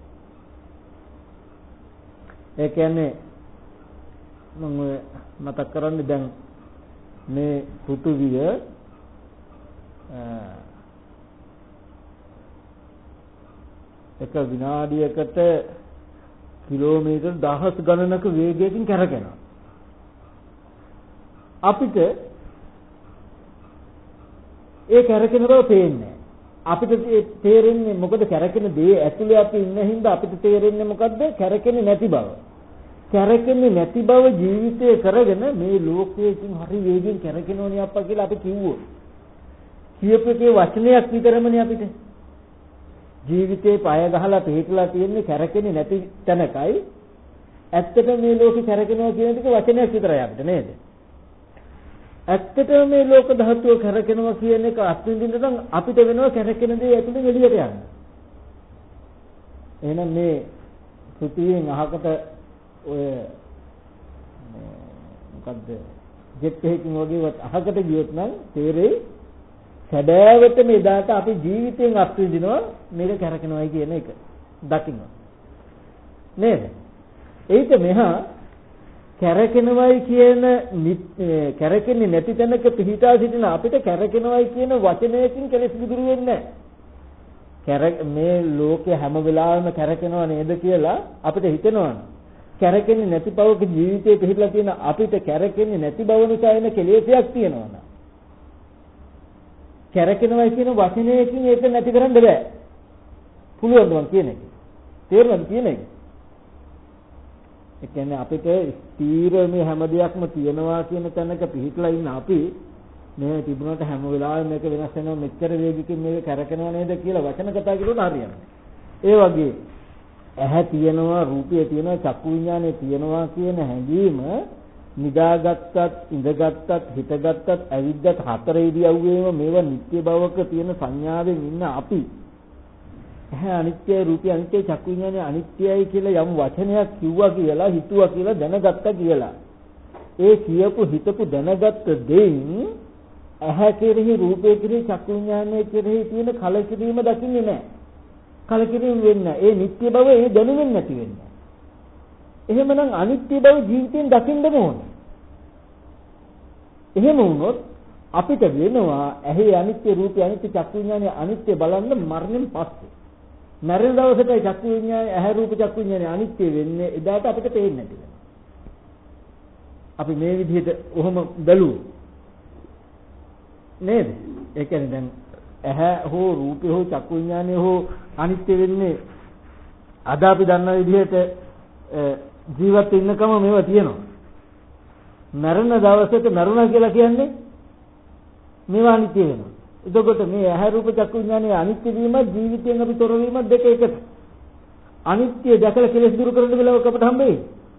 ඒ කියන්නේ මම මතක් කරන්නේ දැන් මේ පෘථුවිය එක විනාඩියකට කිලෝමීටර් දහස් ගණනක වේගයකින් කැරකෙනවා. අපිට ඒ කැරකෙන බව පේන්නේ. අපිට තේරෙන්නේ මොකද කැරකෙන දේ ඇතුලේ අපි ඉන්න හින්දා අපිට තේරෙන්නේ මොකද්ද? කැරකෙන්නේ නැති බව. කැරකෙන්නේ නැති බව ජීවිතේ කරගෙන මේ ලෝකයෙන් හරි වේගෙන් කැරකෙනෝනේ අප්පා කියලා අපි කිව්වොත්. කියපේකේ වචනයක් විතරමනේ අපිට. ජීවිතේ පය ගහලා පිටලා තියෙන්නේ කැරකෙන්නේ නැති තැනකයි. ඇත්තට මේ ලෝකේ කැරකෙනවා කියන එක වචනයක් විතරයි අපිට නේද? ඇත්තටම මේ ලෝක ධාතුව කැරකෙනවා කියන එක අත්විඳින්න නම් අපිට වෙනවා කැරකෙන දේ ඇතුලෙන් එළියට යන්න. එහෙනම් මේ සුතියෙන් අහකට ඔය මොකද්ද ජෙට් එකකින් වගේ අහකට ගියොත් නම් තේරෙයි සැබෑවට මේ දාට අපි ජීවිතයෙන් අත්විඳිනවා මේක කැරකෙනවායි කියන එක දකින්න. නේද? ඒක මෙහා කැරකෙනවයි කියන කැරකෙන්නේ නැති තැනක පිහිටා සිටින අපිට කැරකෙනවයි කියන වචනයකින් කෙලෙස් විදුරු වෙන්නේ නැහැ. මේ ලෝකේ හැම වෙලාවෙම කැරකෙනව නේද කියලා අපිට හිතෙනවා. කැරකෙන්නේ නැති බවක ජීවිතේ පිහිටලා තියෙන අපිට කැරකෙන්නේ නැති බව නිසා එන කෙලෙසයක් තියෙනවා. කැරකෙනවයි කියන වචනයකින් ඒක නැති කරන්න බෑ. පුළුවන් නම් කියන එක. තේරුණාද කියන එක? ඒ කියන්නේ අපිට ස්ථීර මේ හැම දෙයක්ම තියෙනවා කියන තැනක පිහිටලා ඉන්න අපි මේ තිබුණාට හැම වෙලාවෙම මේක වෙනස් වෙනවා මෙච්චර වේගකින් මේක කරකෙනව නේද කියලා වචන කතා කරුවොත් හරියන්නේ. ඒ වගේ ඇහැ තියෙනවා, රූපය තියෙනවා, චක්කු විඤ්ඤාණය තියෙනවා කියන හැඟීම නිදාගත්තත්, ඉඳගත්තත්, හිටගත්තත්, ඇවිද්දත් හතර ඉරියව්වෙම මේවා නිත්‍ය බවක තියෙන සංඥාවෙන් ඉන්න අපි ඇහැ අනිත්‍යයි, රූපය අනිත්‍යයි, චක්කු විඤ්ඤාණය අනිත්‍යයි කියලා යම් වචනයක් කිව්වා කියලා, හිතුවා කියලා, දැනගත්තා කියලා. ඒ කියපු හිතපු දැනගත්ත දෙයින් ඇහැ කෙරෙහි, රූපය කෙරෙහි, චක්කු විඤ්ඤාණය කෙරෙහි තියෙන කලකිරීම දකින්නේ නැහැ. කලකිරීම වෙන්නේ ඒ නිත්‍ය බව ඒ දැනුමින් නැති වෙන්නේ. එහෙමනම් අනිත්‍ය බව ජීවිතෙන් දකින්න ඕනේ. එහෙම වුණොත් අපිට වෙනවා ඇහි අනිත්‍ය, රූපය අනිත්‍ය, චක්කු විඤ්ඤාණය අනිත්‍ය බලන්න මරණයෙන් පස්සේ. මරණ දවසට චක්කු විඤ්ඤාණය, ඇහැ රූප චක්කු විඤ්ඤාණය අනිත්‍ය වෙන්නේ එදාට අපිට පේන්නේ නැති වෙනවා. අපි මේ විදිහට කොහොම බැලුවොත් නේද? ඒ කියන්නේ දැන් ඇහැ හෝ රූපය හෝ චක්කු විඤ්ඤාණය හෝ අනිත්‍ය වෙන්නේ අද අපි දන්න විදිහට ජීවත් වෙන්නකම මේවා තියෙනවා. මරණ දවසට මරුණා කියලා කියන්නේ මේවා අනිත්‍ය වෙනවා. එතකොට මේ ඇහැ රූප චක්කු විඤ්ඤාණයේ අනිත්‍ය වීම ජීවිතයෙන් අපි තොර වීම දෙක එකට. අනිත්‍ය දැකලා කෙලෙස් දුරු කරන්න වෙලාවක අපට හම්බෙයි.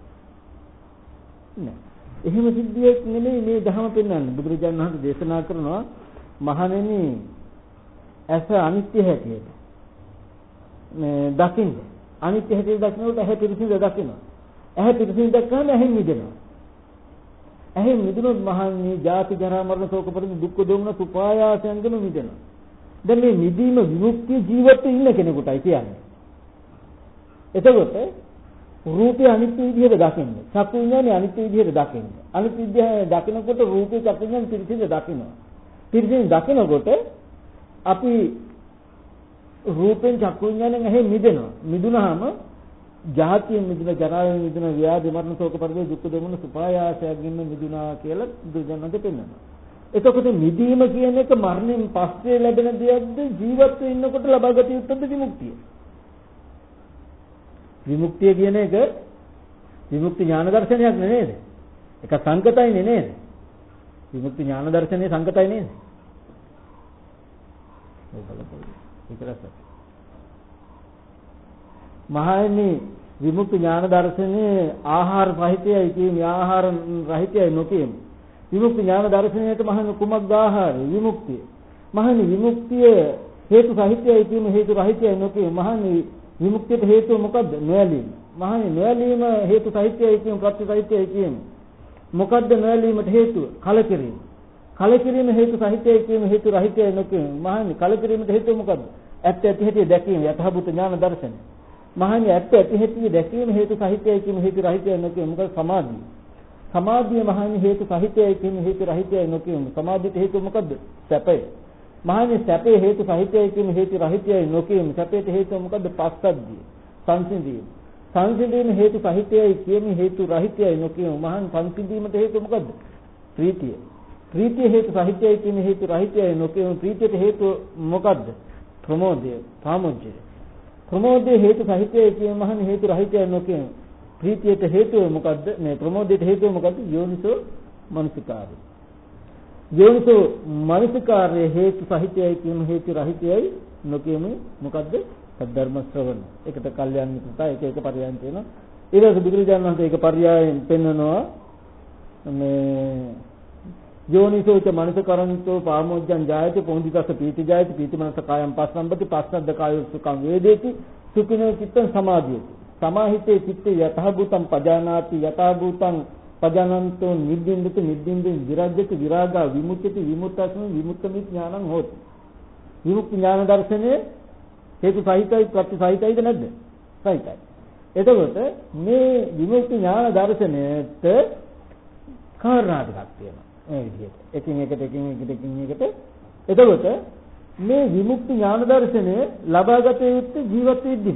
නෑ. එහෙම සිද්ධියක් නෙමෙයි මේ ධර්ම පෙන්වන්නේ. බුදුරජාණන් වහන්සේ දේශනා කරනවා මහණෙනි ඇස අනිත්‍ය හැටියට මේ දකින්න. අනිත්‍ය හැටියට දකින්නකොට ඇහැ පිරිසිදු දකිනවා. ඇහැ පිරිසිදු දැක්කම ඇහෙන් මිදෙනවා. ඇහෙන් මිදුනොත් මහන්නේ ජාති ජරා මරණ ශෝක පරිදේ දුක්ඛ දෝමන සුපායාසයන්ගෙන් මිදෙනවා. දැන් මේ මිදීම විමුක්තිය ජීවිතේ ඉන්න කෙනෙකුටයි කියන්නේ. එතකොට රූපය අනිත්‍ය විදිහට දකින්න. චක්කු විඤ්ඤාණය අනිත්‍ය විදිහට දකින්න. අනිත්‍ය විදිහට දකිනකොට රූපේ චක්කු විඤ්ඤාණය පිරිසිදු දකිනවා. පිරිසිදු දකිනකොට අපි රූපෙන් චක්කු විඤ්ඤාණයෙන් ඇහෙන් මිදෙනවා. මිදුනහම ජාතියෙන් මිදුන, ජරාවෙන් මිදුන, ව්‍යාධි මරණ ශෝක පරිදේ දුක්ඛ දෝමන සුපායාසයෙන් මිදුනා කියලා බුදුජානක පෙන්නනවා. එතකොට මිදීම කියන එක මරණයෙන් පස්සේ ලැබෙන දෙයක්ද ජීවත් වෙන්නකොට ලබාගත යුත්තද විමුක්තිය? විමුක්තිය කියන එක විමුක්ති ඥාන දර්ශනයක් නෙමෙයිද? ඒක සංකතයිනේ නේද? විමුක්ති ඥාන දර්ශනේ සංකතයි නේද? ඒක බලපොයි. ඒකලස. මහණෙනි විමුක්ති ඥාන දර්ශනයේ ආහාර රහිතයයි කියන්නේ ආහාර රහිතයයි නොකියමු. විමුක්ති ඥාන දර්ශනයට මහණ කුමක්ද ආහාරය? විමුක්තිය. මහණ විමුක්තිය හේතු සහිතයයි කියන හේතු රහිතයයි නොකියමු. මහණ විමුක්තියට හේතුව මොකද්ද? නොයලීම. මහණ නොයලීම හේතු සහිතයයි කියන ප්‍රත්‍ය සහිතයයි කියන්නේ. මොකද්ද නොයලීමට හේතුව? කලකිරීම. කලකිරීම හේතු සහිතයයි කියන හේතු රහිතයයි නොකියමු. මහණ කලකිරීමට හේතුව මොකද්ද? ඇත්ත ඇති හැටි දැකීම යථාභූත ඥාන දර්ශනය. මහණනි ඇත්ත ඇති හැටි දැකීම හේතු සහිතයයි කියන හේතු රහිතයයි නොකියමු. මොකද සමාධිය. සමාධිය මහණනි හේතු සහිතයයි කියන හේතු රහිතයයි නොකියමු. සමාධියට හේතුව මොකද්ද? සැපය. මහණනි සැපේ හේතු සහිතයයි කියන හේතු රහිතයයි නොකියමු. සැපේට හේතුව මොකද්ද? පස්සද්ධිය. සංසිඳීම. සංසිඳීම හේතු සහිතයයි කියන හේතු රහිතයයි නොකියමු. මහණනි සංසිඳීමට හේතුව මොකද්ද? ප්‍රීතිය. ප්‍රීතිය හේතු සහිතයයි කියන හේතු රහිතයයි නොකියමු. ප්‍රීතියට හේතුව මොකද්ද? ප්‍රමෝදය. ප්‍රාමෝජ්‍ය. ප්‍රමෝදයේ හේතු සහිතයයි කියන මහණනි හේතු රහිතයයි නොකියමු. ප්‍රීතියට හේතුව මොකද්ද? මේ ප්‍රමෝදයට හේතුව මොකද්ද? යෝනිසෝ මනසිකාරය. යෝනිසෝ මනසිකාරයේ හේතු සහිතයයි කියන හේතු රහිතයයි නොකියමු. මොකද්ද? සද්ධර්ම ශ්‍රවණ. ඒකට කල්යන්න මිත්‍රතා එක එක පරියයන් තියෙනවා. ඊට පස්සේ බුදුරජාණන් වහන්සේ එක පරියයෙන් පෙන්වනවා මේ යෝනිසෝච මනසකරණතෝ පාමොජ්ජං ජායති පොන්දිතස පීති ජායති පීති මනස කායම් පස්සම්පති පස්සද්ද කායෝ සුඛං වේදේති සුඛිනෝ චිත්තං සමාධියති සමාහිතේ චිත්තේ යතහභූතං පජානාති යතහභූතං පජානන්තෝ නිබ්බින්දති නිබ්බින්දේ විරජ්‍යති විරාගා විමුක්ති විමුක්තස්ම විමුක්තමි ඥානං හෝති. විමුක්ති ඥාන දර්ශනයේ හේතු සහිතයි ප්‍රත්‍ය සහිතයිද නැද්ද? සහිතයි. එතකොට මේ විමුක්ති ඥාන දර්ශනයට කාරණා ටිකක් තියෙනවා. මේ විදිහට එකින් එකට එකින් එකට එකින් එකට එතකොට මේ විමුක්ති ඥාන දර්ශනය ලබාගත යුත්තේ ජීවත් වෙද්දිම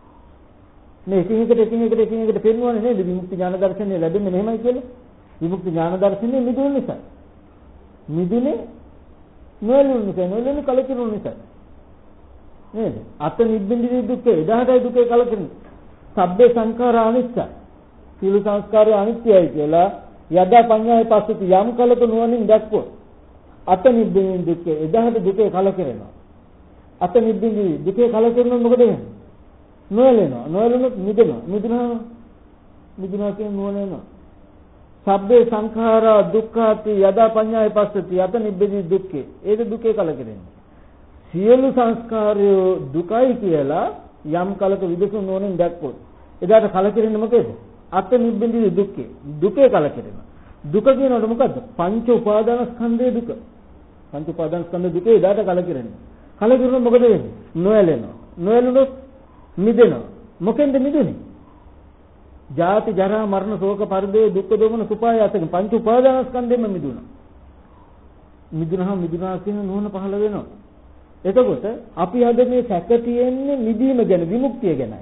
මේ එකින් එකට එකින් එකට එකින් එකට පෙන්වන්නේ නේද විමුක්ති ඥාන දර්ශනය ලැබෙන්නේ මෙහෙමයි කියලා විමුක්ති ඥාන දර්ශනය මිදුණු නිසා මිදුනේ නොලුණු නිසා නොලුණු කලකිරුණු නිසා නේද අත නිබ්බින්දි දුක්ඛ එදාටයි දුකේ කලකිරුණු සබ්බේ සංඛාරා අනිත්‍ය සීල සංස්කාරය අනිත්‍යයි කියලා යදා පඤ්ඤාය පස්සති යම් කලක නුවණින් දැක්කොත් අත නිබ්බින්දි දුක්ඛ එදාට දුකේ කලකිරෙනවා අත නිබ්බින්දි දුකේ කලකිරෙනවා මොකද වෙන්නේ නොයලෙනවා නොයලුනොත් මිදෙනවා මිදුනහම මිදුනා කියන නුවණ එනවා සබ්බේ සංඛාරා දුක්ඛාති යදා පඤ්ඤාය පස්සති අත නිබ්බින්දි දුක්ඛ ඒක දුකේ කලකිරෙනවා සියලු සංස්කාරය දුකයි කියලා යම් කලක විදසුන් නුවණින් දැක්කොත් එදාට කලකිරෙන්නේ මොකේද අත නිබ්බින්දි දුක්ඛ දුකේ කලකිරෙනවා දුක කියනකොට මොකද්ද පංච උපාදානස්කන්ධයේ දුක පංච උපාදානස්කන්ධ දුකේ එදාට කලකිරෙනවා කලකිරුණොත් මොකද වෙන්නේ නොයලෙනවා නොයලුනොත් මිදෙනවා මොකෙන්ද මිදුනේ ජාති ජරා මරණ ශෝක පරිදේ දුක්ඛ දෝමන සුපායාසයෙන් පංච උපාදානස්කන්ධෙම මිදුණා මිදුනහම මිදුනා කියන නුවණ පහළ වෙනවා එතකොට අපි අද මේ සැක තියෙන්නේ මිදීම ගැන විමුක්තිය ගැනයි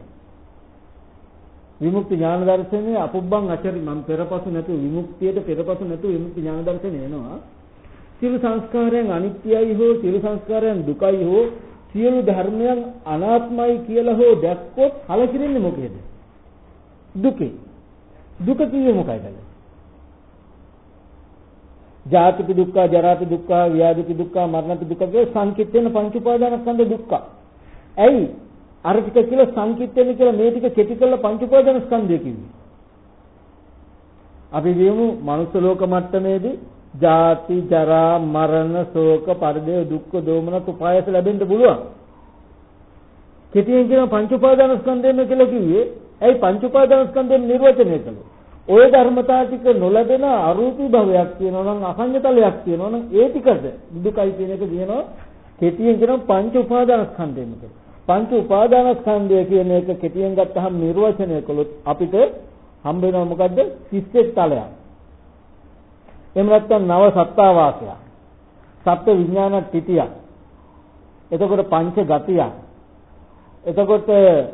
විමුක්ති ඥාන දර්ශනයේ අපුබ්බං අචරි මම පෙරපසු නැතු විමුක්තියට පෙරපසු නැතු විමුක්ති ඥාන දර්ශනය එනවා සියලු සංස්කාරයන් අනිත්‍යයි හෝ සියලු සංස්කාරයන් දුකයි හෝ සියලු ධර්මයන් අනාත්මයි කියලා හෝ දැක්කොත් කලකිරෙන්නේ මොකේද දුකේ දුක කියේ මොකයිද ජාතිපි දුක්ඛ ජරාපි දුක්ඛ ව්‍යාධිපි දුක්ඛ මරණපි දුක්ඛ කිය සංකිට්ඨේන පංච උපාදානස්කන්ධ දුක්ඛ ඇයි අර ටික කියලා සංකිට්ඨේන කියලා මේ ටික කෙටි කරලා පංච උපාදානස්කන්ධය කිව්වේ අපි කියමු මනුස්ස ලෝක මට්ටමේදී ජාති ජරා මරණ ශෝක පරිදේ දුක්ඛ දෝමන උපායස ලැබෙන්න පුළුවන් කෙටියෙන් කියන පංච උපාදානස්කන්ධයම කියලා කිව්වේ ඇයි පංච උපාදානස්කන්ධයෙන් නිර්වචනය කළේ ඔය ධර්මතා ටික නොලැබෙන අරූපී භවයක් තියෙනවා නම් අසඤ්ඤතලයක් තියෙනවා නම් ඒ ටිකද දුකයි කියන එක කියනවා කෙටියෙන් කියන පංච උපාදානස්කන්ධයම කියලා පංච උපාදානස්කන්ධය කියන එක කෙටියෙන් ගත්තහම නිර්වචනය කළොත් අපිට හම්බ වෙනවා මොකද්ද සිස්සෙක් තලයක් එහෙම නැත්නම් නව සත්තාවාසය සත්ත්ව විඥාන තිතියක් එතකොට පංච ගතියක් එතකොට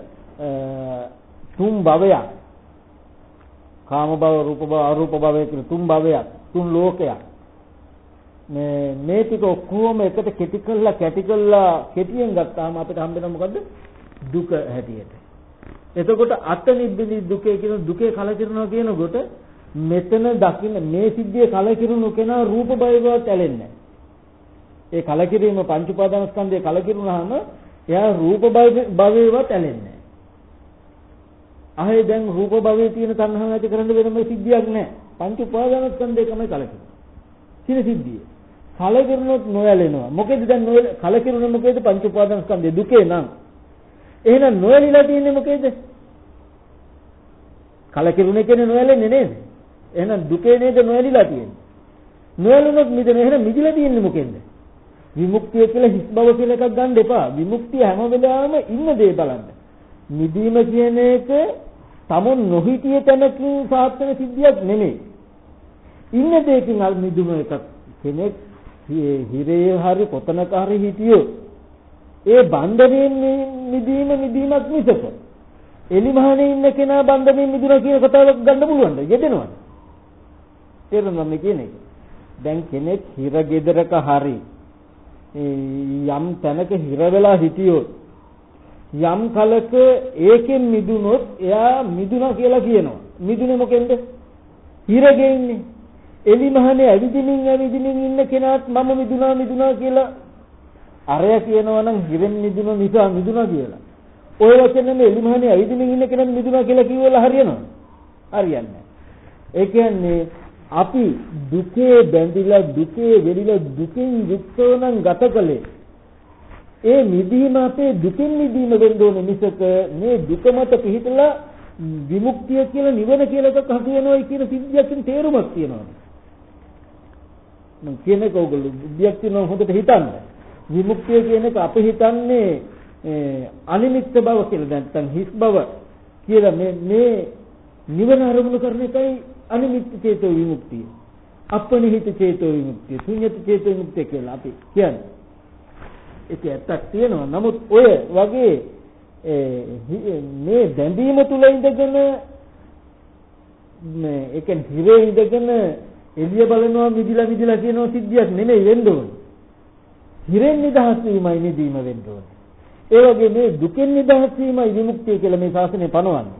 තුන් භවයක් කාම භව රූප භව අරූප භව කියන තුන් භවයක් තුන් ලෝකයක් මේ මේ ටික ඔක්කොම එකට කෙටි කරලා කැටි කරලා කෙටියෙන් ගත්තාම අපිට හම්බ වෙනවා මොකද්ද දුක හැටියට එතකොට අත නිබ්බිදි දුකේ කියන දුකේ කලකිරනවා කියනකොට මෙතන දකින්න මේ සිද්ධියේ කලකිරුණු කෙනා රූප භවයට ඇලෙන්නේ ඒ කලකිරීම පංච උපාදානස්කන්ධයේ කලකිරුණාම එයා රූප භවයවත් ඇලෙන්නේ ආයේ දැන් රූප භවයේ තියෙන තණ්හාව ඇති කරන්න වෙනම සිද්ධියක් නැහැ. පංච උපාදානස්කන්ධයකමයි කලකිරීම. සින සිද්ධිය. කලකිරුණොත් නොයැලෙනවා. මොකද දැන් නොයැල කලකිරුණ මොකේද? පංච උපාදානස්කන්ධය දුකේ නම්. එහෙනම් නොයැලිලා තියෙන්නේ මොකේද? කලකිරුණ කියන්නේ නොයැලෙන්නේ නේද? එහෙනම් දුකේ නේද නොයැලිලා තියෙන්නේ. නොයැලුනොත් මිදෙන. එහෙනම් මිදිලා තියෙන්නේ මොකෙන්ද? විමුක්තිය කියලා හිස් බව කියලා එකක් ගන්න එපා. විමුක්තිය හැම වෙලාවෙම ඉන්න දේ බලන්න. මිදීම කියන එක තමුන් නොහිතිය තැනකින් සාර්ථක සිද්ධියක් නෙමෙයි. ඉන්න දෙයකින් අල් මිදුම එකක්. කෙනෙක් හිරේ හරි කොතනක හරි හිටියෝ ඒ බන්ධනයෙන් මිදීම මිදීමක් මිසක එලිමහනේ ඉන්න කෙනා බන්ධනයෙන් මිදුණා කියන කතාවක් ගන්න පුළුවන්ද? යෙදෙනවද? තේරුණා මේ කියන්නේ. දැන් කෙනෙක් හිර ගෙදරක හරි යම් තැනක හිර වෙලා හිටියොත් යම් කලක ඒකෙන් මිදුනොත් එයා මිදුණා කියලා කියනවා. මිදුනේ මොකෙන්ද? හිරගේ ඉන්නේ. එලිමහනේ ඇවිදිමින් ඇවිදිමින් ඉන්න කෙනාත් මම මිදුණා මිදුණා කියලා අරය කියනවා නම් හිරෙන් මිදුණ නිසා මිදුණා කියලා. ඔය වචනේ එලිමහනේ ඇවිදිමින් ඉන්න කෙනාත් මිදුණා කියලා කිව්වලා හරියනවද? හරියන්නේ නැහැ. ඒ කියන්නේ අපි දුකේ බැඳිලා දුකේ වෙලිලා දුකින් යුක්තව නම් ගත කලේ ඒ මිදීම අපේ දුකින් මිදීම වෙන්න ඕනේ මිසක මේ දුක මත පිහිටලා විමුක්තිය කියලා නිවන කියලා එකක් හසු වෙනවා කියන සිද්ධියකින් තේරුමක් තියෙනවා. මම කියන්නේ කෝගොල්ලෝ බුද්ධියක් තියෙනවා හොඳට හිතන්න. විමුක්තිය කියන එක අපි හිතන්නේ අනිමිත්ත බව කියලා නැත්නම් හිස් බව කියලා මේ මේ නිවන අරමුණු කරන එකයි අනිමිත්ත චේතෝ විමුක්තිය. අපනිහිත චේතෝ විමුක්තිය. ශුන්‍යත චේතෝ විමුක්තිය කියලා අපි කියන්නේ. ඒක ඇත්තක් තියෙනවා. නමුත් ඔය වගේ මේ දැඳීම තුල ඉඳගෙන මේ ඒක හිරේ ඉඳගෙන එළිය බලනවා මිදිලා මිදිලා කියන සිද්ධියක් නෙමෙයි වෙන්න ඕනේ. හිරෙන් නිදහස් වීමයි නිදීම වෙන්න ඕනේ. ඒ වගේ මේ දුකෙන් නිදහස් වීමයි විමුක්තිය කියලා මේ ශාසනය පනවන්නේ.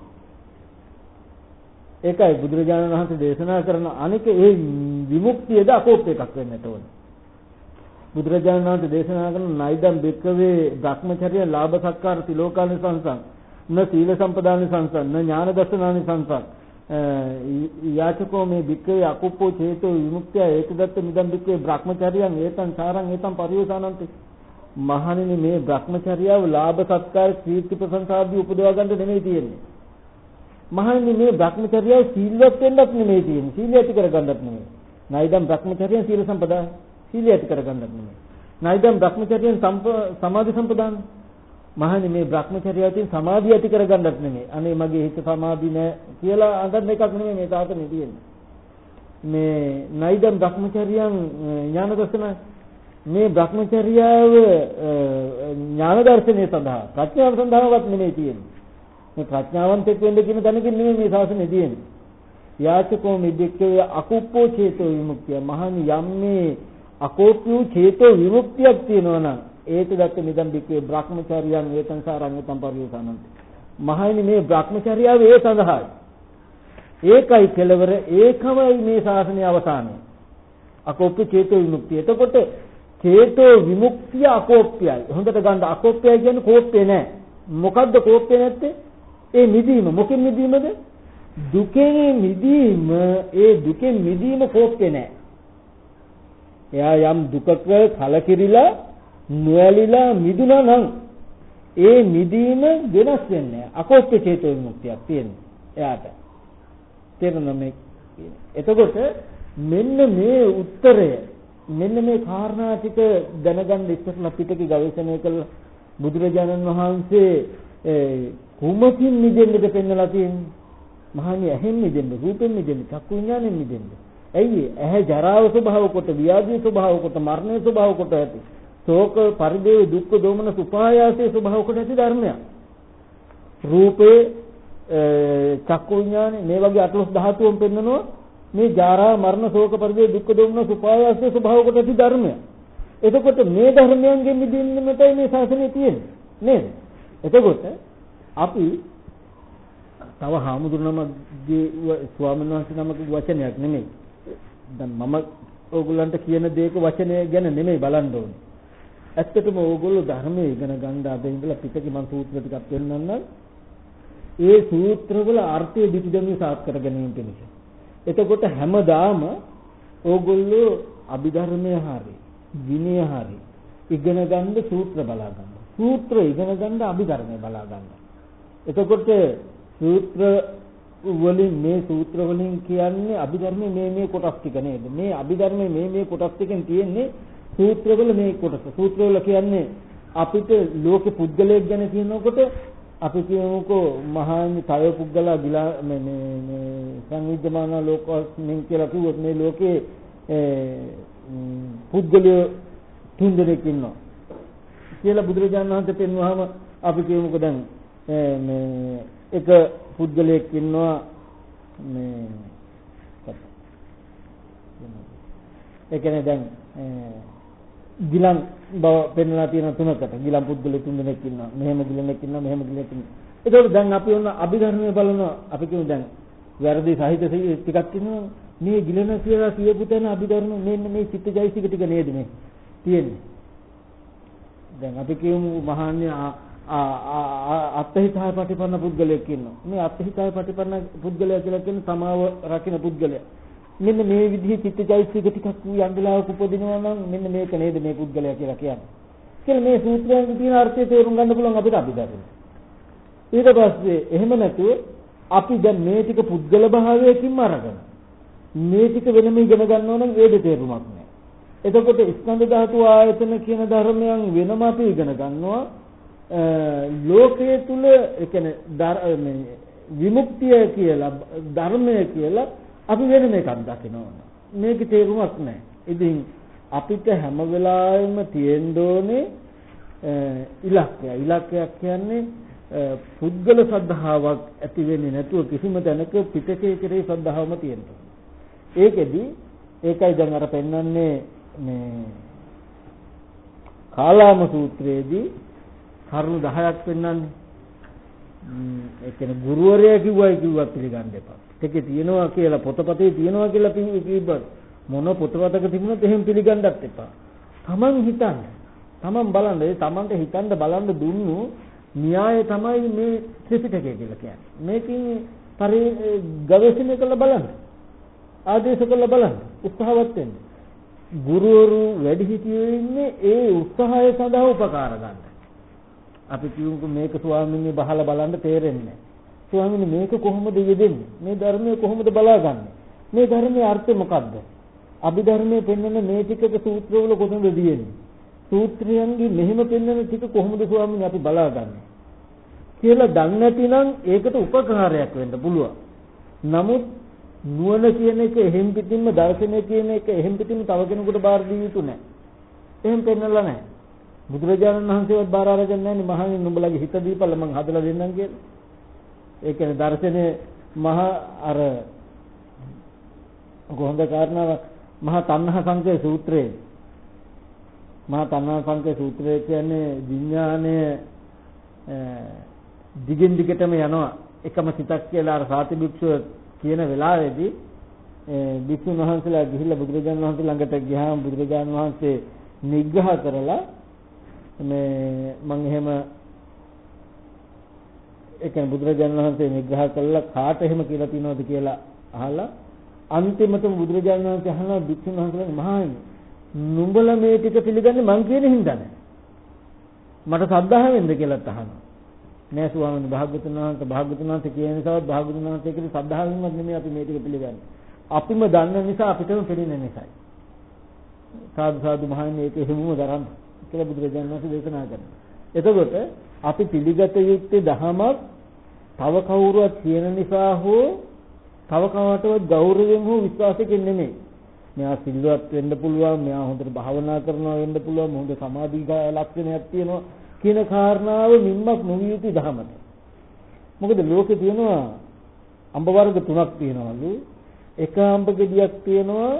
ඒකයි බුදුරජාණන් වහන්සේ දේශනා කරන අනික ඒ විමුක්තියද අකෝප එකක් වෙන්නට ඕනේ. බුදුරජාණන් වහන්සේ දේශනා කරන නයිදම් බික්කවේ භ්‍රමචර්ය ලාභ සත්කාර තිලෝකානි සංසං න සීල සම්පදානි සංසං න ඥාන දර්ශනානි සංසං යාචකෝ මේ බික්කවේ අකුප්පෝ චේතෝ විමුක්තිය ඒකදත්ත නිදම් බික්කවේ භ්‍රමචර්යං ඒතං සාරං ඒතං පරියෝසානන්ති. මහණෙනි මේ භ්‍රමචර්යාව ලාභ සත්කාර කීර්ති ප්‍රශංසාදී උපදවා ගන්න නෙමෙයි තියෙන්නේ. මහණෙනි මේ භ්‍රමචර්යාව සීලවත් වෙන්නත් නෙමෙයි තියෙන්නේ. සීලය ඇති කරගන්නත් නෙමෙයි. නයිදම් භ්‍රමචර්යයන් සීල සම්පදා සීලය ඇති කරගන්නත් නෙමෙයි. නයිදම් භ්‍රමචර්යයන් සමාධි සම්පදාන. මහණෙනි මේ භ්‍රමචර්යාවෙන් සමාධිය ඇති කරගන්නත් නෙමෙයි. අනේ මගේ හිත සමාධි නැහැ කියලා අඳන් එකක් නෙමෙයි මේ තාතනේ තියෙන්නේ. මේ නයිදම් භ්‍රමචර්යයන් ඥාන දර්ශන මේ භ්‍රමචර්යාව ඥාන දර්ශනය සඳහා ප්‍රඥාව සඳහාවත් නෙමෙයි තියෙන්නේ. මේ ප්‍රඥාවන්තෙක් වෙන්න කියන තැනකින් නෙමෙයි මේ ශාසනය තියෙන්නේ. යාචකෝ මිද්දකේ අකුප්පෝ චේතෝ විමුක්තිය. මහණි යම් මේ අකෝප්පෝ චේතෝ විමුක්තියක් තියෙනවා නම් ඒක දැක්ක නිදන් බිකේ භ්‍රමචර්යයන් ඒතං සාරං ඒතං පරියෝසනන්ති. මහණි මේ භ්‍රමචර්යාව ඒ සඳහායි. ඒකයි කෙලවර ඒකමයි මේ ශාසනයේ අවසානය. අකෝප්පෝ චේතෝ විමුක්තිය. එතකොට චේතෝ විමුක්තිය අකෝප්පයයි. හොඳට ගන්න අකෝප්පයයි කියන්නේ කෝප්පේ නෑ. මොකද්ද කෝප්පේ නැත්තේ? ඒ මිදීම. මොකෙන් මිදීමද? දුකෙන් මිදීම. ඒ දුකෙන් මිදීම කෝප්පේ නෑ. එයා යම් දුකක කලකිරිලා නොඇලිලා මිදුණා නම් ඒ මිදීම වෙනස් වෙන්නේ නැහැ. අකෝප්ප චේතෝ විමුක්තියක් තියෙනවා එයාට. තේරුණා මේ? එතකොට මෙන්න මේ උත්තරය මෙන්න මේ කාරණා ටික දැනගන්න ඉස්සෙල්ලා පිටකේ ගවේෂණය කළ බුදුරජාණන් වහන්සේ කුමකින් මිදෙන්නද පෙන්වලා තියෙන්නේ? මහණිය ඇහෙන් මිදෙන්න, රූපෙන් මිදෙන්න, චක්කු විඥාණයෙන් මිදෙන්න. ඇයි? ඇහැ ජරාව ස්වභාව කොට, ව්‍යාධි ස්වභාව කොට, මරණය ස්වභාව කොට ඇති. ශෝක, පරිදේව, දුක්ඛ, දෝමන, සුපායාසයේ ස්වභාව කොට ඇති ධර්මයක්. රූපේ, චක්කු විඥාණය මේ වගේ අටලොස් ධාතුන් පෙන්වනවා. මේ ජරා, මරණ, ශෝක, පරිදේව, දුක්ඛ, දෝමන, සුපායාසයේ ස්වභාව කොට ඇති ධර්මයක්. එතකොට මේ ධර්මයන්ගෙන් මිදෙන්නමයි මේ ශාසනය තියෙන්නේ. නේද? එතකොට අපි තව හාමුදුරනමගේ ස්වාමීන් වහන්සේ නමකගේ වචනයක් නෙමෙයි. දැන් මම ඕගොල්ලන්ට කියන දේක වචනය ගැන නෙමෙයි බලන්න ඕනේ. ඇත්තටම ඕගොල්ලෝ ධර්මයේ ඉගෙන ගන්න අද ඉඳලා පිටකේ මම සූත්‍ර ටිකක් පෙන්නන්නම්. ඒ සූත්‍රවල අර්ථය පිටිදෙමින් සාත් කර ගැනීම පිණිස. එතකොට හැමදාම ඕගොල්ලෝ අභිධර්මය හරි විනය හරි ඉගෙන ගන්න සූත්‍ර බලා ගන්න. සූත්‍ර ඉගෙන ගන්න අභිධර්මය බලා ගන්න. එතකොට සූත්‍ර වලින් මේ සූත්‍ර වලින් කියන්නේ අභිධර්මයේ මේ මේ කොටස් ටික නේද? මේ අභිධර්මයේ මේ මේ කොටස් ටිකෙන් තියෙන්නේ සූත්‍රවල මේ කොටස. සූත්‍රවල කියන්නේ අපිට ලෝක පුද්ගලයෙක් ගැන කියනකොට අපි කියමුකෝ මහානි තව පුද්ගලයා ගිලා මේ මේ සංවිධාන ලෝකයෙන් කියලා කිව්වොත් මේ ලෝකේ පුද්ගලයෝ තුන් දෙනෙක් ඉන්නවා කියලා බුදුරජාණන් වහන්සේ පෙන්වුවාම අපි කියමුකෝ දැන් මේ එක පුද්ගලයෙක් ඉන්නවා මේ ඒ කියන්නේ දැන් ගිලන් බව පෙන්වලා තියෙන තුනකට ගිලන් පුද්ගලයෝ තුන් දෙනෙක් ඉන්නවා මෙහෙම ගිලනෙක් ඉන්නවා මෙහෙම ගිලනෙක් ඉන්නවා. ඒකෝට දැන් අපි ඔන්න අභිධර්මයේ බලනවා අපි කියමු දැන් වැරදි සහිත ටිකක් ඉන්නවා මේ ගිලන කියලා කියපු තැන අභිධර්ම මෙන්න මේ චිත්තජෛසික ටික නේද මේ තියෙන්නේ. දැන් අපි කියමු මහාන්‍ය අත්හිතාය පටිපන්න පුද්ගලයෙක් ඉන්නවා. මේ අත්හිතාය පටිපන්න පුද්ගලයා කියලා කියන්නේ සමාව රකින්න පුද්ගලයා. මෙන්න මේ විදිහේ චිත්තජෛසික ටිකක් යම් වෙලාවක උපදිනවා නම් මෙන්න මේක නේද මේ පුද්ගලයා කියලා කියන්නේ. කියලා මේ සූත්‍රයෙන් තියෙන අර්ථය තේරුම් ගන්න පුළුවන් අපිට අභිධර්ම. ඊට පස්සේ එහෙම නැතුව අපි දැන් මේ ටික පුද්ගල භාවයකින්ම අරගෙන මේ ටික වෙනම ඉගෙන ගන්නවා නම් ඒද තේරුමක් නැහැ. එතකොට ස්කන්ධ ධාතු ආයතන කියන ධර්මයන් වෙනම අපි ඉගෙන ගන්නවා. ලෝකයේ තුල ඒ කියන්නේ විමුක්තිය කියලා ධර්මය කියලා අපි වෙනම එකක් දකිනවා. මේකේ තේරුමක් නැහැ. ඉතින් අපිට හැම වෙලාවෙම තියෙන්න ඕනේ ඉලක්කය. ඉලක්කයක් කියන්නේ පුද්ගල සද්ධාාවක් ඇති වෙන්නේ නැතුව කිසිම තැනක පිටකේ කෙරේ සද්ධාවම තියෙනවා. ඒකෙදි ඒකයි දැන් අර පෙන්වන්නේ මේ කාලාම සූත්‍රයේදී කරුණු දහයක් පෙන්වන්නේ. ඒ කියන්නේ ගුරුවරයා කිව්වයි කිව්වත් පිළිගන්න එපා. ඒකේ තියෙනවා කියලා පොතපතේ තියෙනවා කියලා කිව්වත් මොන පොතපතක තිබුණත් එහෙම පිළිගන්නත් එපා. Taman හිතන්න. Taman බලන්න. ඒ Tamanට හිතන්න බලන්න දුන්නු න්‍යාය තමයි මේ ත්‍රිපිටකය කියලා කියන්නේ. මේකෙන් පරි ගවේෂණය කරලා බලන්න. ආදේශ කරලා බලන්න. උත්සාහවත් වෙන්න. ගුරුවරු වැඩිහිටියෝ ඉන්නේ ඒ උත්සාහය සඳහා උපකාර ගන්න. අපි කියමුකෝ මේක ස්වාමීන් බහලා බලන්න තේරෙන්නේ නැහැ. ස්වාමීන් මේක කොහොමද යෙදෙන්නේ? මේ ධර්මය කොහොමද බලාගන්නේ? මේ ධර්මයේ අර්ථය මොකක්ද? අභිධර්මයේ පෙන්වන මේ ටිකක සූත්‍රවල කොතනද තියෙන්නේ? සූත්‍රයන්ගේ මෙහෙම පෙන්වන ටික කොහොමද ස්වාමීන් අපි බලාගන්නේ? කියලා දන්නේ නැතිනම් ඒකට උපකාරයක් වෙන්න පුළුවන්. නමුත් නුවණ කියන එක එහෙම් පිටින්ම දර්ශනය කියන එක එහෙම් පිටින්ම තව කෙනෙකුට බාර දී යුතු නැහැ. එහෙම පෙන්වලා නැහැ. බුදුරජාණන් වහන්සේවත් බාර අරගෙන නැහැ නේ මහණෙනි නුඹලගේ හිත දීපල මං හදලා දෙන්නම් කියලා. ඒ කියන්නේ දර්ශනේ මහා අර කොහොමද කාරණාව මහා තණ්හා සංකේ සූත්‍රයේ මහා තණ්හා සංකේ සූත්‍රය කියන්නේ විඥානය දිගින් දිගටම යනවා එකම සිතක් කියලා අර සාති භික්ෂුව කියන වෙලාවේදී භික්ෂුන් වහන්සේලා ගිහිල්ලා බුදුරජාණන් වහන්සේ ළඟට ගියාම බුදුරජාණන් වහන්සේ නිග්‍රහ කරලා මේ මම එහෙම ඒ කියන්නේ බුදුරජාණන් වහන්සේ නිග්‍රහ කළා කාට එහෙම කියලා තියනවද කියලා අහලා අන්තිමටම බුදුරජාණන් වහන්සේ අහනවා භික්ෂුන් වහන්සේලාගෙන් මහානි නුඹලා මේ ටික පිළිගන්නේ මං කියන හින්දා නෑ මට සද්ධාහ වෙන්න කියලාත් අහනවා නෑ ස්වාමීන් භාග්‍යවතුන් වහන්සේ භාග්‍යවතුන් වහන්සේ කියන නිසාවත් භාග්‍යවතුන් වහන්සේ කියන සද්ධාවෙන්වත් නෙමෙයි අපි මේ ටික පිළිගන්නේ අපිම දන්න නිසා අපිටම පිළිෙන නිසායි සාදු සාදු මහානි ඒක එහෙමම දරන්න කියලා බුදුරජාණන් වහන්සේ දේශනා කරනවා එතකොට අපි පිළිගත යුත්තේ දහමක් තව කවුරුවත් කියන නිසා හෝ තව කවටවත් ගෞරවයෙන් හෝ විශ්වාසයෙන් නෙමෙයි. මෙයා සිල්වත් වෙන්න පුළුවන්, මෙයා හොඳට භාවනා කරනවා වෙන්න පුළුවන්, හොඳ සමාධි ලක්ෂණයක් තියෙනවා කියන කාරණාව නිම්මක් නොවිය යුතු දහමක්. මොකද ලෝකේ තියෙනවා අඹ වර්ග තුනක් තියෙනවලු. එක අඹ ගෙඩියක් තියෙනවා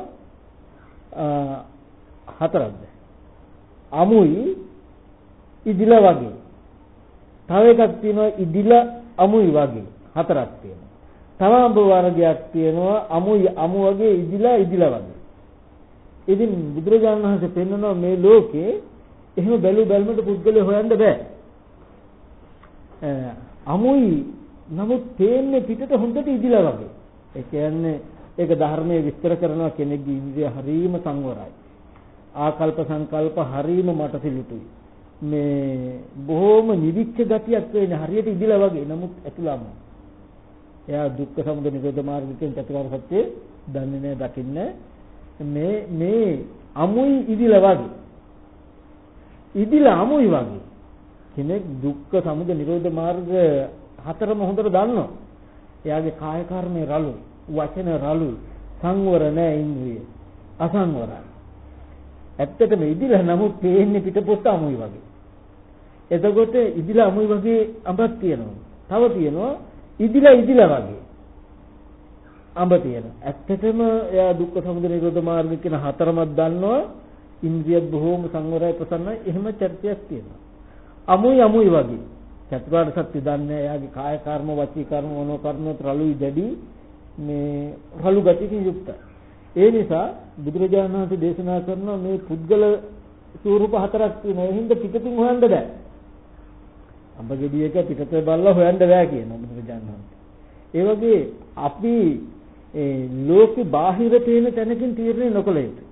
හතරක්ද? අමුයි ඉදිලා වගේ. තව එකක් තියෙනවා ඉදිලා අමුයි වගේ. හතරක් තියෙනවා. තව අඹ වර්ගයක් තියෙනවා අමුයි අමු වගේ ඉදිලා ඉදිලා වගේ. ඉතින් බුදුරජාණන් වහන්සේ පෙන්වනවා මේ ලෝකේ එහෙම බැලු බැලමට පුද්ගලයා හොයන්න බෑ. අමුයි නමුත් තේන්නේ පිටට හොඳට ඉදිලා වගේ. ඒ කියන්නේ ඒක ධර්මයේ විස්තර කරනවා කෙනෙක්ගේ ඉන්ද්‍රිය හරීම සංවරයි. ආකල්ප සංකල්ප හරීම මටසිලුතුයි. මේ බොහොම නිවිච්ච ගතියක් වෙන හරියට ඉදිලා වගේ. නමුත් ඇතුළම එයා දුක්ඛ සමුදය නිරෝධ මාර්ගයෙන් චතුරාර්ය සත්‍ය දන්නේ නැහැ, දකින්නේ මේ මේ අමුයි ඉදිලා වගේ. ඉදිලා අමුයි වගේ. කෙනෙක් දුක්ඛ සමුදය නිරෝධ මාර්ග හතරම හොඳට දන්නවා. එයාගේ කාය කර්මේ රළු, වචන රළු, සංවර නැහැ ඉන්ද්‍රිය. අසංවරයි. ඇත්තටම ඉදිලා නමුත් පේන්නේ පිටපොත්ත අමුයි වගේ. එතකොට ඉදිලා අමුයි වගේ අඹක් තියෙනවා. තව තියෙනවා ඉදිලා ඉදිලා වගේ අඹ තියෙනවා. ඇත්තටම එයා දුක්ඛ සමුදය නිරෝධ මාර්ග කියන හතරමත් දන්නවා. ඉන්ද්‍රියත් බොහෝම සංවරයි, ප්‍රසන්නයි. එහෙම චර්යාවක් තියෙනවා. අමුයි අමුයි වගේ. චතුරාර්ය සත්‍ය දන්නේ එයාගේ කාය කර්ම, වචී කර්ම, මනෝ කර්ම රළුයි දැඩි මේ රළු ගතියකින් යුක්තයි. ඒ නිසා බුදුරජාණන් වහන්සේ දේශනා කරන මේ පුද්ගල ස්වරූප හතරක් තියෙනවා. ඒ හින්දා පිටතින් හොයන්න බෑ. අඹ ගෙඩියක පිටත බලලා හොයන්න බෑ කියනවා බුදුරජාණන් වහන්සේ. ඒ වගේ අපි ඒ ලෝකේ බාහිර තේන තැනකින් තීරණය නොකළ යුතුයි.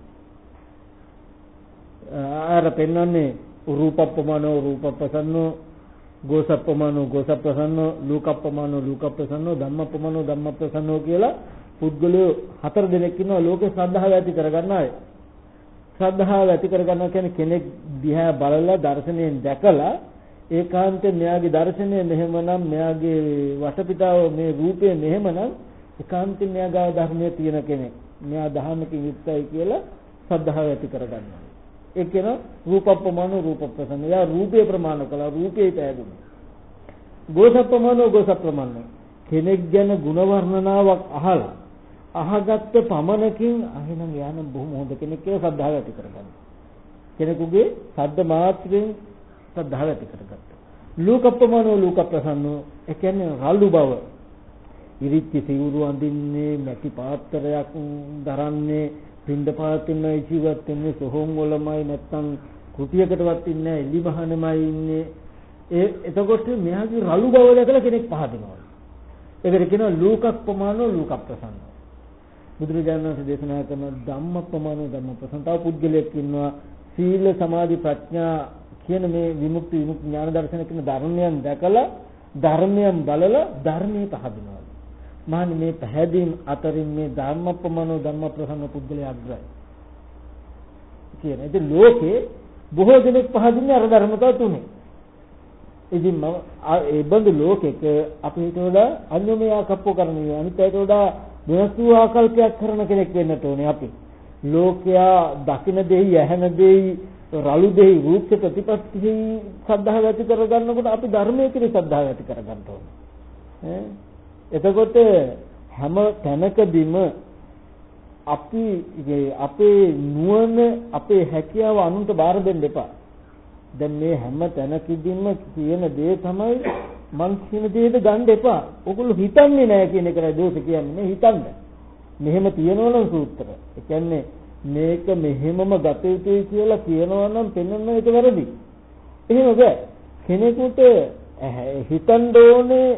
ආර පෙන්වන්නේ රූපප්පමනෝ රූපප්පසන්නෝ, ගෝසප්පමනෝ ගෝසප්පසන්නෝ, ලෝකප්පමනෝ ලෝකප්පසන්නෝ, ධම්මප්පමනෝ ධම්මප්පසන්නෝ කියලා පුද්ගලයෝ හතර දෙනෙක් ඉන්නවා ලෝකේ ශ්‍රද්ධාව ඇති කරගන්න අය. ශ්‍රද්ධාව ඇති කරගන්නවා කියන්නේ කෙනෙක් දිහා බලලා දර්ශනයෙන් දැකලා ඒකාන්තයෙන් මෙයාගේ දර්ශනය මෙහෙමනම්, මෙයාගේ වටපිටාව මේ රූපය මෙහෙමනම් ඒකාන්තයෙන් මෙයාගේ ධර්මයේ තියෙන කෙනෙක්, මෙයා දහමකින් යුක්තයි කියලා ශ්‍රද්ධාව ඇති කරගන්නවා. ඒ කියන රූපප්පමනෝ රූපප්පසන්න. යා රූපේ ප්‍රමාණ කළා, රූපේ පෑදුනා. ගෝසප්පමනෝ ගෝසප්පමනෝ. කෙනෙක් ගැන ගුණ වර්ණනාවක් අහලා අහගත්ත පමණකින් අහෙනම් යා නම් බොහොම හොඳ කෙනෙක් කියලා ශ්‍රද්ධාව ඇති කරගන්නවා. කෙනෙකුගේ ශබ්ද මාත්‍රයෙන් ශ්‍රද්ධාව ඇති කරගත්තා. ලෝකප්පමනෝ ලෝකප්පසන්නෝ. ඒ කියන්නේ රළු බව. ඉරිච්චි සිවුරු අඳින්නේ, මැටි පාත්‍රයක් දරන්නේ, පින්ඩ පාතින්මයි ජීවත් වෙන්නේ, සොහොන් වලමයි නැත්තම් කුටියකටවත් ඉන්නේ නැහැ, එලි මහනමයි ඉන්නේ. ඒ එතකොට මෙයාගේ රළු බව දැකලා කෙනෙක් පහදිනවා. ඒකට කියනවා ලෝකප්පමානෝ ලෝකප්පසන්නෝ. බුදුරජාණන් වහන්සේ දේශනා කරන ධම්මප්පමානෝ ධම්මප්පසන්නෝ. තව පුද්ගලයෙක් ඉන්නවා සීල සමාධි ප්‍රඥා කියන මේ විමුක්ති විමුක්ති ඥාන දර්ශන කියන ධර්මයන් දැකලා ධර්මයන් බලලා ධර්මයේ පහදිනවා. මානි මේ පැහැදීම් අතරින් මේ ධම්මප්පමනෝ ධම්මප්‍රසන්න පුද්ගලයා අග්‍රයි කියන. ඉතින් ලෝකේ බොහෝ දෙනෙක් පහදින්නේ අර ධර්මතාව තුනේ. ඉතින් මම ඒ බඳු ලෝකෙක අපි හිත වඩා අන්‍යමය ආකප්පෝ කරන්නේ, අනිත් අයට වඩා වෙනස් වූ ආකල්පයක් කරන කෙනෙක් වෙන්නට ඕනේ අපි. ලෝකයා දකින දෙයි, ඇහෙන දෙයි, රළු දෙයි, රූප ප්‍රතිපත්ති සද්ධාව ඇති කරගන්නකොට අපි ධර්මයේ කියන සද්ධාව ඇති කරගන්න ඕනේ. ඈ එතකොට හැම තැනකදීම අපි අපේ නුවණ, අපේ හැකියාව අනුන්ට බාර දෙන්න එපා. දැන් මේ හැම තැනකදීම කියන දේ තමයි මං කියන දේද ගන්න එපා. ඔගොල්ලෝ හිතන්නේ නැහැ කියන එකයි දෝෂ කියන්නේ. හිතන්න. මෙහෙම තියෙනවනම් සූත්‍ර. ඒ කියන්නේ මේක මෙහෙමම ගත යුතුයි කියලා කියනවනම් පෙන්වන්න ඒක වැරදි. එහෙම බෑ. කෙනෙකුට හිතන්න ඕනේ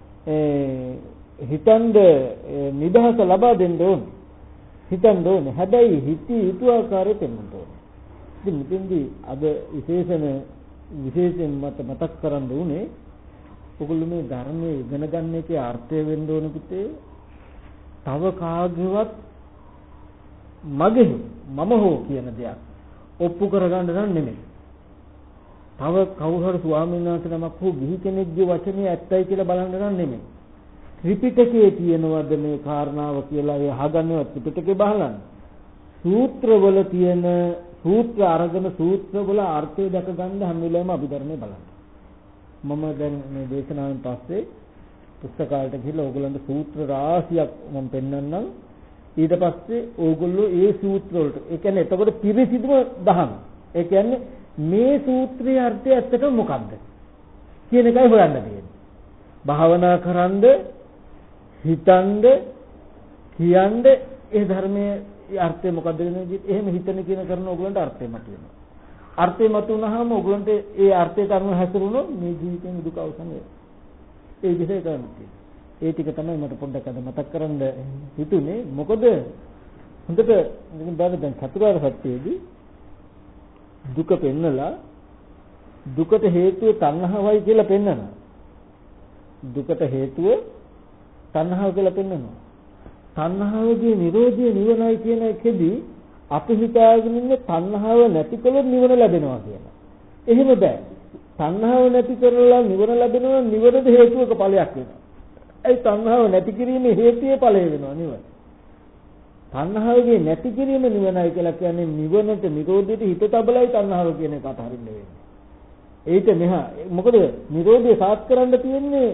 හිතන්ද නිදහස ලබා දෙන්න ඕනේ. හිතන්න ඕනේ. හැබැයි හිතී යුතු ආකාරයට එන්න ඕනේ. ඉතින් මෙතෙන්දී අද විශේෂණ විශේෂයෙන් මත මතක් කරන්න උනේ ඔයගොල්ලෝ මේ ධර්මයේ ඉගෙන ගන්න එකේ අර්ථය වෙන්න ඕන පුතේ. තව කාගේවත් මගේ මම හෝ කියන දෙයක් ඔප්පු කරගන්න නම් නෙමෙයි. තව කවුරු හරි ස්වාමීන් වහන්සේ නමක් හෝ ගිහි කෙනෙක්ගේ වචනේ ඇත්තයි කියලා බලන්න නම් නෙමෙයි. ත්‍රිපිටකයේ තියෙනවද මේ කාරණාව කියලා ඒ අහගන්නවත් ත්‍රිපිටකේ බලන්න. සූත්‍රවල තියෙන සූත්‍ර අරගෙන සූත්‍රවල අර්ථය දැක ගන්න හැම වෙලාවෙම අභිධර්මයේ බලන්න. මම දැන් මේ දේශනාවෙන් පස්සේ පුස්තකාලයට ගිහලා ඕගොල්ලන්ට සූත්‍ර රාශියක් මම පෙන්නන්නම්. ඊට පස්සේ ඕගොල්ලෝ ඒ සූත්‍ර වලට ඒ කියන්නේ එතකොට පිරිසිදුම දහම. ඒ කියන්නේ මේ සූත්‍රයේ අර්ථය ඇත්තටම මොකක්ද කියන එකයි හොයන්න තියෙන්නේ. භාවනා කරන්ද, හිතන්ද, කියන්ද ඒ ධර්මයේ අර්ථය මොකක්ද කියන විදිහට එහෙම හිතන කියන කරන ඕගොල්ලන්ට අර්ථය මතුවෙනවා. අර්ථය මතුවනහම ඕගොල්ලන්ට ඒ අර්ථයට අනුව හැසිරුණොත් මේ ජීවිතේ දුක අවසන් වෙනවා. ඒ විදිහට කරන්නේ. ඒ ටික තමයි මට පොඩ්ඩක් අද මතක් කරන්න හිතුනේ. මොකද හොඳට ඉතින් බලන්න දැන් චතුරාර්ය සත්‍යයේදී දුක පෙන්නලා දුකට හේතුව තණ්හාවයි කියලා පෙන්නනවා. දුකට හේතුව තණ්හාව කියලා පෙන්නනවා. තණ්හාවගේ නිරෝධය නිවනයි කියන එකෙදී අපි හිතාගෙන ඉන්නේ තණ්හාව නැති කළොත් නිවන ලැබෙනවා කියලා. එහෙම බෑ. තණ්හාව නැති කරලා නිවන ලැබෙනවා නිවනද හේතුවක ඵලයක් වෙනවා. ඒ තණ්හාව නැති කිරීමේ හේතුයේ ඵලය වෙනවා නිවන. තණ්හාවගේ නැති කිරීම නිවනයි කියලා කියන්නේ නිවනට නිරෝධයට හිත තබලයි තණ්හාව කියන එක අතහරින්න වෙන්නේ. ඒක මෙහා මොකද නිරෝධය සාත් කරන්න තියෙන්නේ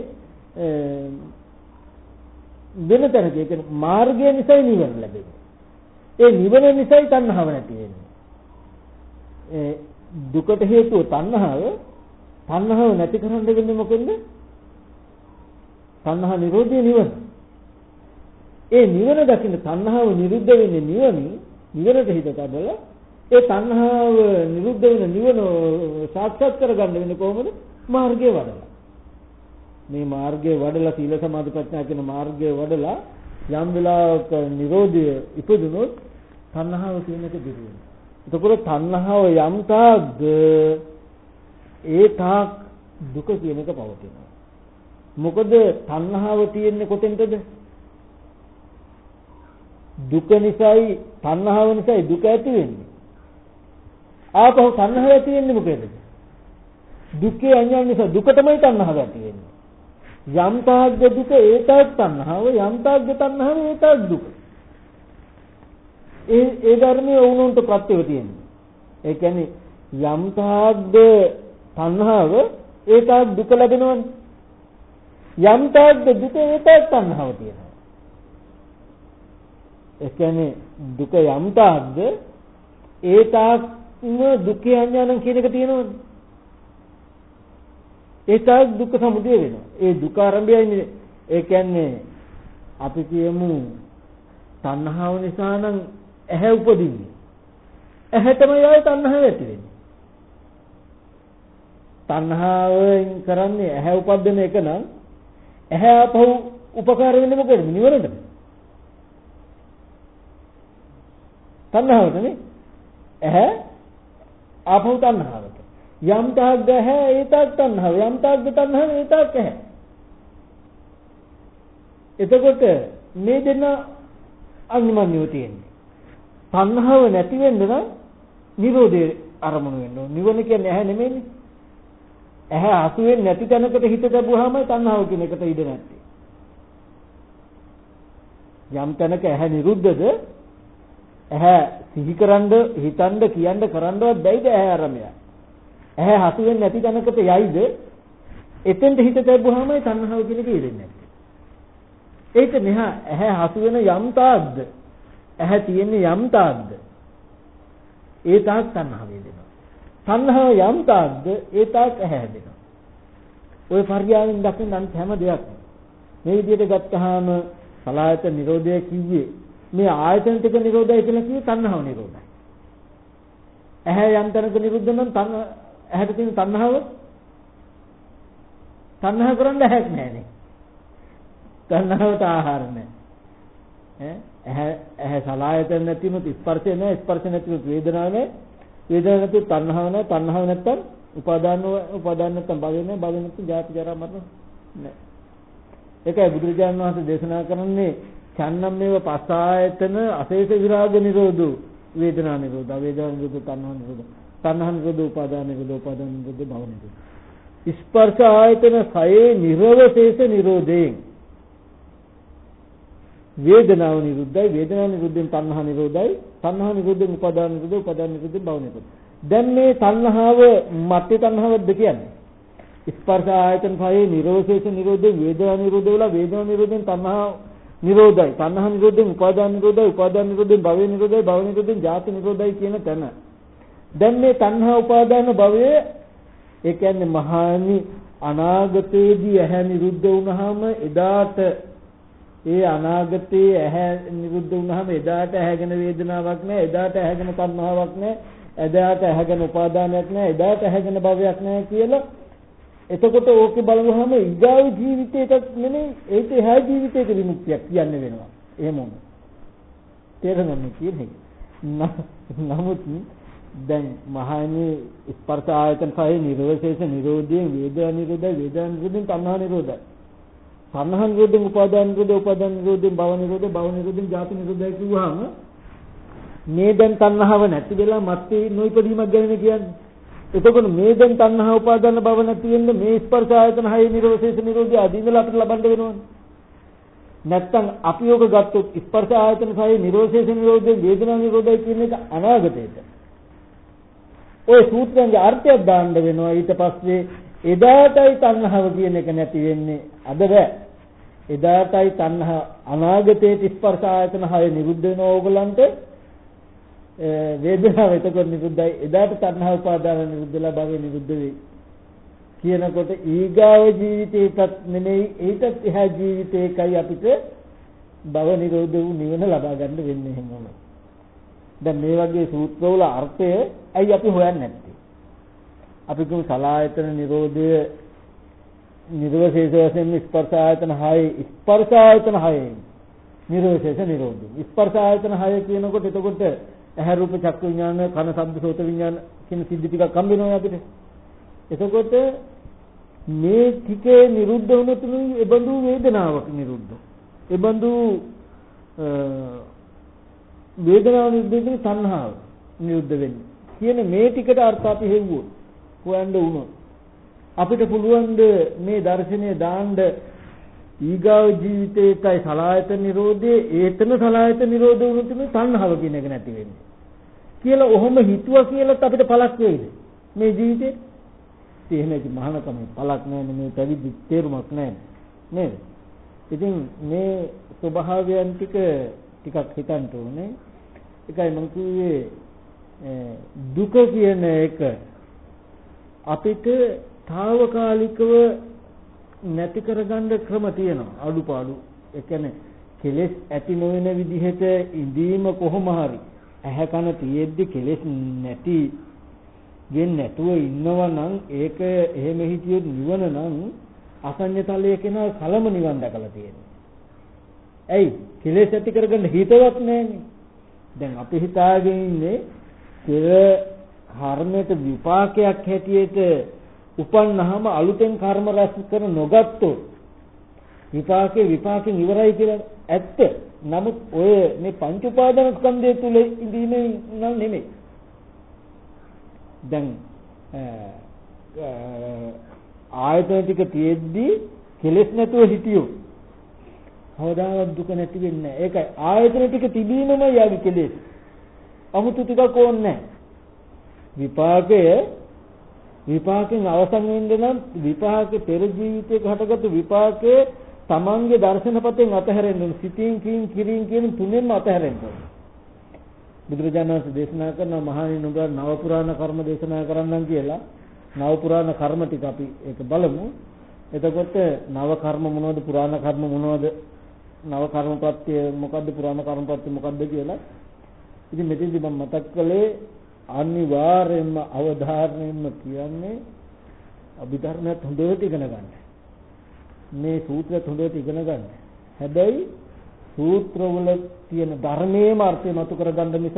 වෙන තැනක. ඒ කියන්නේ මාර්ගය නිසායි නිවන ලැබෙන්නේ. ඒ නිවන නිසායි තණ්හාව නැති වෙන්නේ. ඒ දුකට හේතුව තණ්හාව. තණ්හාව නැති කරන්න වෙන්නේ මොකෙන්ද? තණ්හා නිරෝධය නිවන. ඒ නිවන දකින්න තණ්හාව නිරුද්ධ වෙන්නේ නිවනින්. නිවනට හිත තබලා ඒ තණ්හාව නිරුද්ධ වෙන නිවන සාක්ෂාත් කරගන්න වෙන්නේ කොහොමද? මාර්ගයේ වඩලා. මේ මාර්ගයේ වඩලා සීල සමාධි ප්‍රඥා කියන මාර්ගයේ වඩලා යම් වෙලාවක නිරෝධය ඉපදුනොත් තණ්හාව කියන එක දිරු වෙනවා. එතකොට තණ්හාව යම් තාක්ද ඒ තාක් දුක කියන එක පවතිනවා. මොකද තණ්හාව තියෙන්නේ කොතෙන්ද? දුක නිසායි තණ්හාව නිසායි දුක ඇති වෙන්නේ. ආපහු තණ්හාව ඇති වෙන්නේ මොකේද? දුකේ අඥාන නිසා දුක තමයි තණ්හාව ඇති වෙන්නේ. යම් තාක්ද දුක ඒ තාක් තණ්හාව, යම් තාක්ද තණ්හාව ඒ තාක් දුක. ඒ ඒ ධර්මයේ වුණුන්ට ප්‍රත්‍යව තියෙන්නේ. ඒ කියන්නේ යම් තාක්ද තණ්හාව ඒ තාක් දුක ලැබෙනවනේ. යම් තාක්ද දුක ඒ තාක් තණ්හාව තියෙනවා. ඒ කියන්නේ දුක යම් තාක්ද ඒ තාක්ම දුක්ඛ අඥානං කියන එක තියෙනවනේ. ඒ තාක් දුක්ඛ සමුදය වෙනවා. ඒ දුක ආරම්භයයි. ඒ කියන්නේ අපි කියමු තණ්හාව නිසා නම් ඇහැ උපදින්නේ. ඇහැ තමයි ආයේ තණ්හාව ඇති වෙන්නේ. තණ්හාවෙන් කරන්නේ ඇහැ උපදින එක නම් ඇහැ අපහු උපකාර වෙන්නේ මොකද? නිවනට. තණ්හාවටනේ. ඇහැ ආපහු තණ්හාවට. යම් තාක් ඇහැ ඒ තාක් තණ්හාව. යම් තාක් තණ්හාව ඒ තාක් ඇහැ. එතකොට මේ දෙන්න අනිමන්‍යව තියෙන්නේ. තණ්හාව නැති වෙන්න නම් නිරෝධය අරමුණු වෙන්න ඕන. නිවන කියන්නේ ඇහැ නෙමෙයිනේ. ඇහැ අසු වෙන්නේ නැති තැනකට හිත දැබුවාම තණ්හාව කියන එකට ඉඩ නැත්තේ. යම් තැනක ඇහැ නිරුද්ධද ඇහැ සිහිකරනද හිතනද කියන්න කරන්නවත් බැයිද ඇහැ අරමය. ඇහැ හසු වෙන්නේ නැති තැනකට යයිද එතෙන්ට හිත දැබුවාම තණ්හාව කියන එක ඉරෙන්නේ නැත්තේ. ඒක මෙහා ඇහැ හසු වෙන යම් තාක්ද ඇහැ තියෙන්නේ යම් තාක්ද ඒ තාක් තණ්හාව වේදෙනවා. තණ්හාව යම් තාක්ද ඒ තාක් ඇහැ හැදෙනවා. ඔය පරියාවෙන් දකින්න අනිත් හැම දෙයක්ම මේ විදිහට ගත්තාම සලආයතන නිරෝධය කිව්වේ මේ ආයතන ටික නිරෝධය කියලා කිව්වේ තණ්හාව නිරෝධයි. ඇහැ යම් තැනක නිරුද්ධ නම් තණ ඇහැට තියෙන තණ්හාව තණ්හා කරන්න ඇහැක් නැහැනේ. තණ්හාවට ආහාර නැහැ. ඈ ඇහැ සලආයතන නැතිවෙත් ස්පර්ශය නැහැ. ස්පර්ශ නැතිවෙත් වේදනාව නැහැ. වේදනාව නැතිවෙත් තණ්හාව නැහැ. තණ්හාව නැත්තම් උපාදාන උපාදාන නැත්තම් භවය නැහැ. භවය නැත්තම් ජාති ජරා මරණ නැහැ. ඒකයි බුදුරජාණන් වහන්සේ දේශනා කරන්නේ චන්නම් මේව පස්සායතන අශේෂ විරාග නිරෝධෝ වේදනා නිරෝධ වේදනා නිරෝධ තණ්හා නිරෝධ තණ්හා නිරෝධ උපාදාන නිරෝධ උපාදාන නිරෝධ භව නිරෝධ ස්පර්ශ ආයතන සයේ නිරවශේෂ නිරෝධයෙන් වේදනාව නිරුද්ධයි වේදනා නිරුද්ධෙන් තණ්හා නිරෝධයි තණ්හා නිරෝධෙන් උපාදාන නිරෝධ උපාදාන නිරෝධෙන් භව නිරෝධ. දැන් මේ තණ්හාව මත්ය තණ්හාවක්ද කියන්නේ ස්පර්ශ ආයතන සයේ නිරවශේෂ නිරෝධයෙන් වේදනා නිරෝධ වල වේදනා නිරෝධෙන් තණ්හා නිරෝධයි තණ්හා නිරෝධයෙන් උපාදාන නිරෝධයි උපාදාන නිරෝධයෙන් භව නිරෝධයි භව නිරෝධයෙන් ජාති නිරෝධයි කියන තැන දැන් මේ තණ්හා උපාදාන භවය ඒ කියන්නේ මහානි අනාගතයේදී ඇහැ නිරුද්ධ වුණාම එදාට ඒ අනාගතයේ ඇහැ නිරුද්ධ වුණාම එදාට ඇහැගෙන වේදනාවක් නැහැ එදාට ඇහැගෙන තණ්හාවක් නැහැ එදාට ඇහැගෙන උපාදානයක් නැහැ එදාට ඇහැගෙන භවයක් නැහැ කියලා එතකොට ඕකේ බලවහම ඊගාව ජීවිතයකට නෙමෙයි ඒක එහා ජීවිතයක විමුක්තියක් කියන්න වෙනවා. එහෙම වුණා. තේරෙනවද කියන්නේ? නමුත් දැන් මහානේ ස්පර්ශ ආයතන පහේ නිරෝධේශ නිරෝධයෙන් වේදනා නිරෝධය වේදනා නිරෝධයෙන් තණ්හා නිරෝධය. තණ්හා නිරෝධයෙන් උපාදාන නිරෝධය උපාදාන නිරෝධයෙන් භව නිරෝධය භව නිරෝධයෙන් ජාති නිරෝධය කියුවාම මේ දැන් තණ්හාව නැති වෙලා මත්තේ නොයිපදීමක් ගැන කියන්නේ. එතකොට මේ දැන් තණ්හා උපාදාන භව නැති වෙන්නේ මේ ස්පර්ශ ආයතන හයේ නිරෝධේශ නිරෝධය අදීනලා අපිට ලබන්න වෙනවනේ. නැත්තම් අපි යෝග ගත්තොත් ස්පර්ශ ආයතන හයේ නිරෝධේශ නිරෝධයෙන් වේදනා නිරෝධය කියන එක අනාගතයට. ඔය සූත්‍රයේ අර්ථයක් දාන්න වෙනවා. ඊට පස්සේ එදාටයි තණ්හාව කියන එක නැති වෙන්නේ. අද බෑ. එදාටයි තණ්හා අනාගතයේ ස්පර්ශ ආයතන හය නිරුද්ධ වෙනවා ඕගලන්ට. වේදනාව එතකොට නිරුද්ධයි. එදාට තණ්හා උපාදාන නිරුද්ධලා භවය නිරුද්ධ වෙයි. කියනකොට ඊගාව ජීවිතේටත් නෙමෙයි ඊටත් එහා ජීවිතේකයි අපිට භව නිරෝධ වූ නිවන ලබා ගන්න වෙන්නේ එහෙමම. දැන් මේ වගේ සූත්‍රවල අර්ථය ඇයි අපි හොයන්නේ නැත්තේ? අපි කියමු සලආයතන නිරෝධය නිරෝධේශ වශයෙන් ස්පර්ශ ආයතන හයේ ස්පර්ශ ආයතන හයේ නිරෝධේශ නිරෝධය. ස්පර්ශ ආයතන හය කියනකොට එතකොට ඇහැ රූප චක්කු විඥාන කන ශබ්ද සෝත විඥාන කියන සිද්ධි ටිකක් හම්බ වෙනවා අපිට. එතකොට මේ ටිකේ නිරුද්ධ වුණොතුයි එබඳු වේදනාවක් නිරුද්ධ. එබඳු වේදනාව නිරුද්ධ වෙන්නේ තණ්හාව නිරුද්ධ වෙන්නේ. කියන මේ ටිකට අර්ථ අපි හෙව්වොත් හොයන්න වුණොත් අපිට පුළුවන් මේ දර්ශනය දාන්න ඊගාව ජීවිතේටයි සලආයතන නිරෝධයේ ඒතන සලආයතන නිරෝධ වුණොත් තණ්හාව කියන එක නැති වෙන්නේ. කියලා ඔහොම හිතුවා කියලාත් අපිට පළක් වෙයිද මේ ජීවිතේ? එහෙම ඉති මහානකම පළක් නැහැ මේ පැවිදි තේරුමක් නැහැ නේද? ඉතින් මේ ස්වභාවයන් ටික ටිකක් හිතන්න ඕනේ. ඒකයි මම කිව්වේ දුක කියන එක අපිට తాවකාලිකව නැති කරගන්න ක්‍රම තියෙනවා අඩුපාඩු. ඒ කියන්නේ කෙලෙස් ඇති නොවන විදිහට ඉඳීම කොහොම හරි ඇහැ කන තියෙද්දි කෙලෙස් නැති ගෙන් නැතුව ඉන්නවා නම් ඒක එහෙම හිතියොත් නිවන නම් අසඤ්ඤතලයේ කෙනා කලම නිවන් දැකලා තියෙනවා. ඇයි? කෙලෙස් ඇති කරගන්න හිතවත් නැහැනේ. දැන් අපි හිතාගෙන ඉන්නේ පෙර කර්මයට විපාකයක් හැටියට උපන්නහම අලුතෙන් කර්ම රැස් කර නොගත්තොත් විපාකේ විපාකෙන් ඉවරයි කියලා ඇත්ත. නමුත් ඔය මේ පංච උපාදාන ස්කන්ධය තුල ඉඳීමේ නම් නෙමෙයි. දැන් ආයතන ටික තියෙද්දි කෙලෙස් නැතුව හිටියෝ කවදාවත් දුක නැති වෙන්නේ නැහැ. ඒකයි ආයතන ටික තිබීමම යාගේ කෙලෙස්. අමුතු ටිකක් ඕනේ නැහැ. විපාකය විපාකෙන් අවසන් වෙන්න නම් විපාකේ පෙර ජීවිතයක හටගත්තු විපාකේ තමන්ගේ දර්ශනපතෙන් අතහැරෙන්න ඕන. සිතින් කින් කිරින් කියන තුනෙන්ම අතහැරෙන්න ඕන. බුදුරජාණන් වහන්සේ දේශනා කරන මහණෙනි නුඹ නව පුරාණ කර්ම දේශනා කරන්නම් කියලා. නව පුරාණ කර්ම ටික අපි ඒක බලමු. එතකොට නව කර්ම මොනවද පුරාණ කර්ම මොනවද? නව කර්ම ප්‍රත්‍ය මොකද්ද පුරාණ කර්ම ප්‍රත්‍ය මොකද්ද කියලා. ඉතින් මෙතෙන්දි මම මතක් කළේ අනිවාර්යයෙන්ම අවධාරණයෙන්ම කියන්නේ අභිධර්මයත් හොඳට ඉගෙන ගන්න. මේ සූත්‍රයත් හොඳට ඉගෙන ගන්න. හැබැයි සූත්‍රවල තියෙන ධර්මයේම අර්ථය මතු කරගන්න මිසක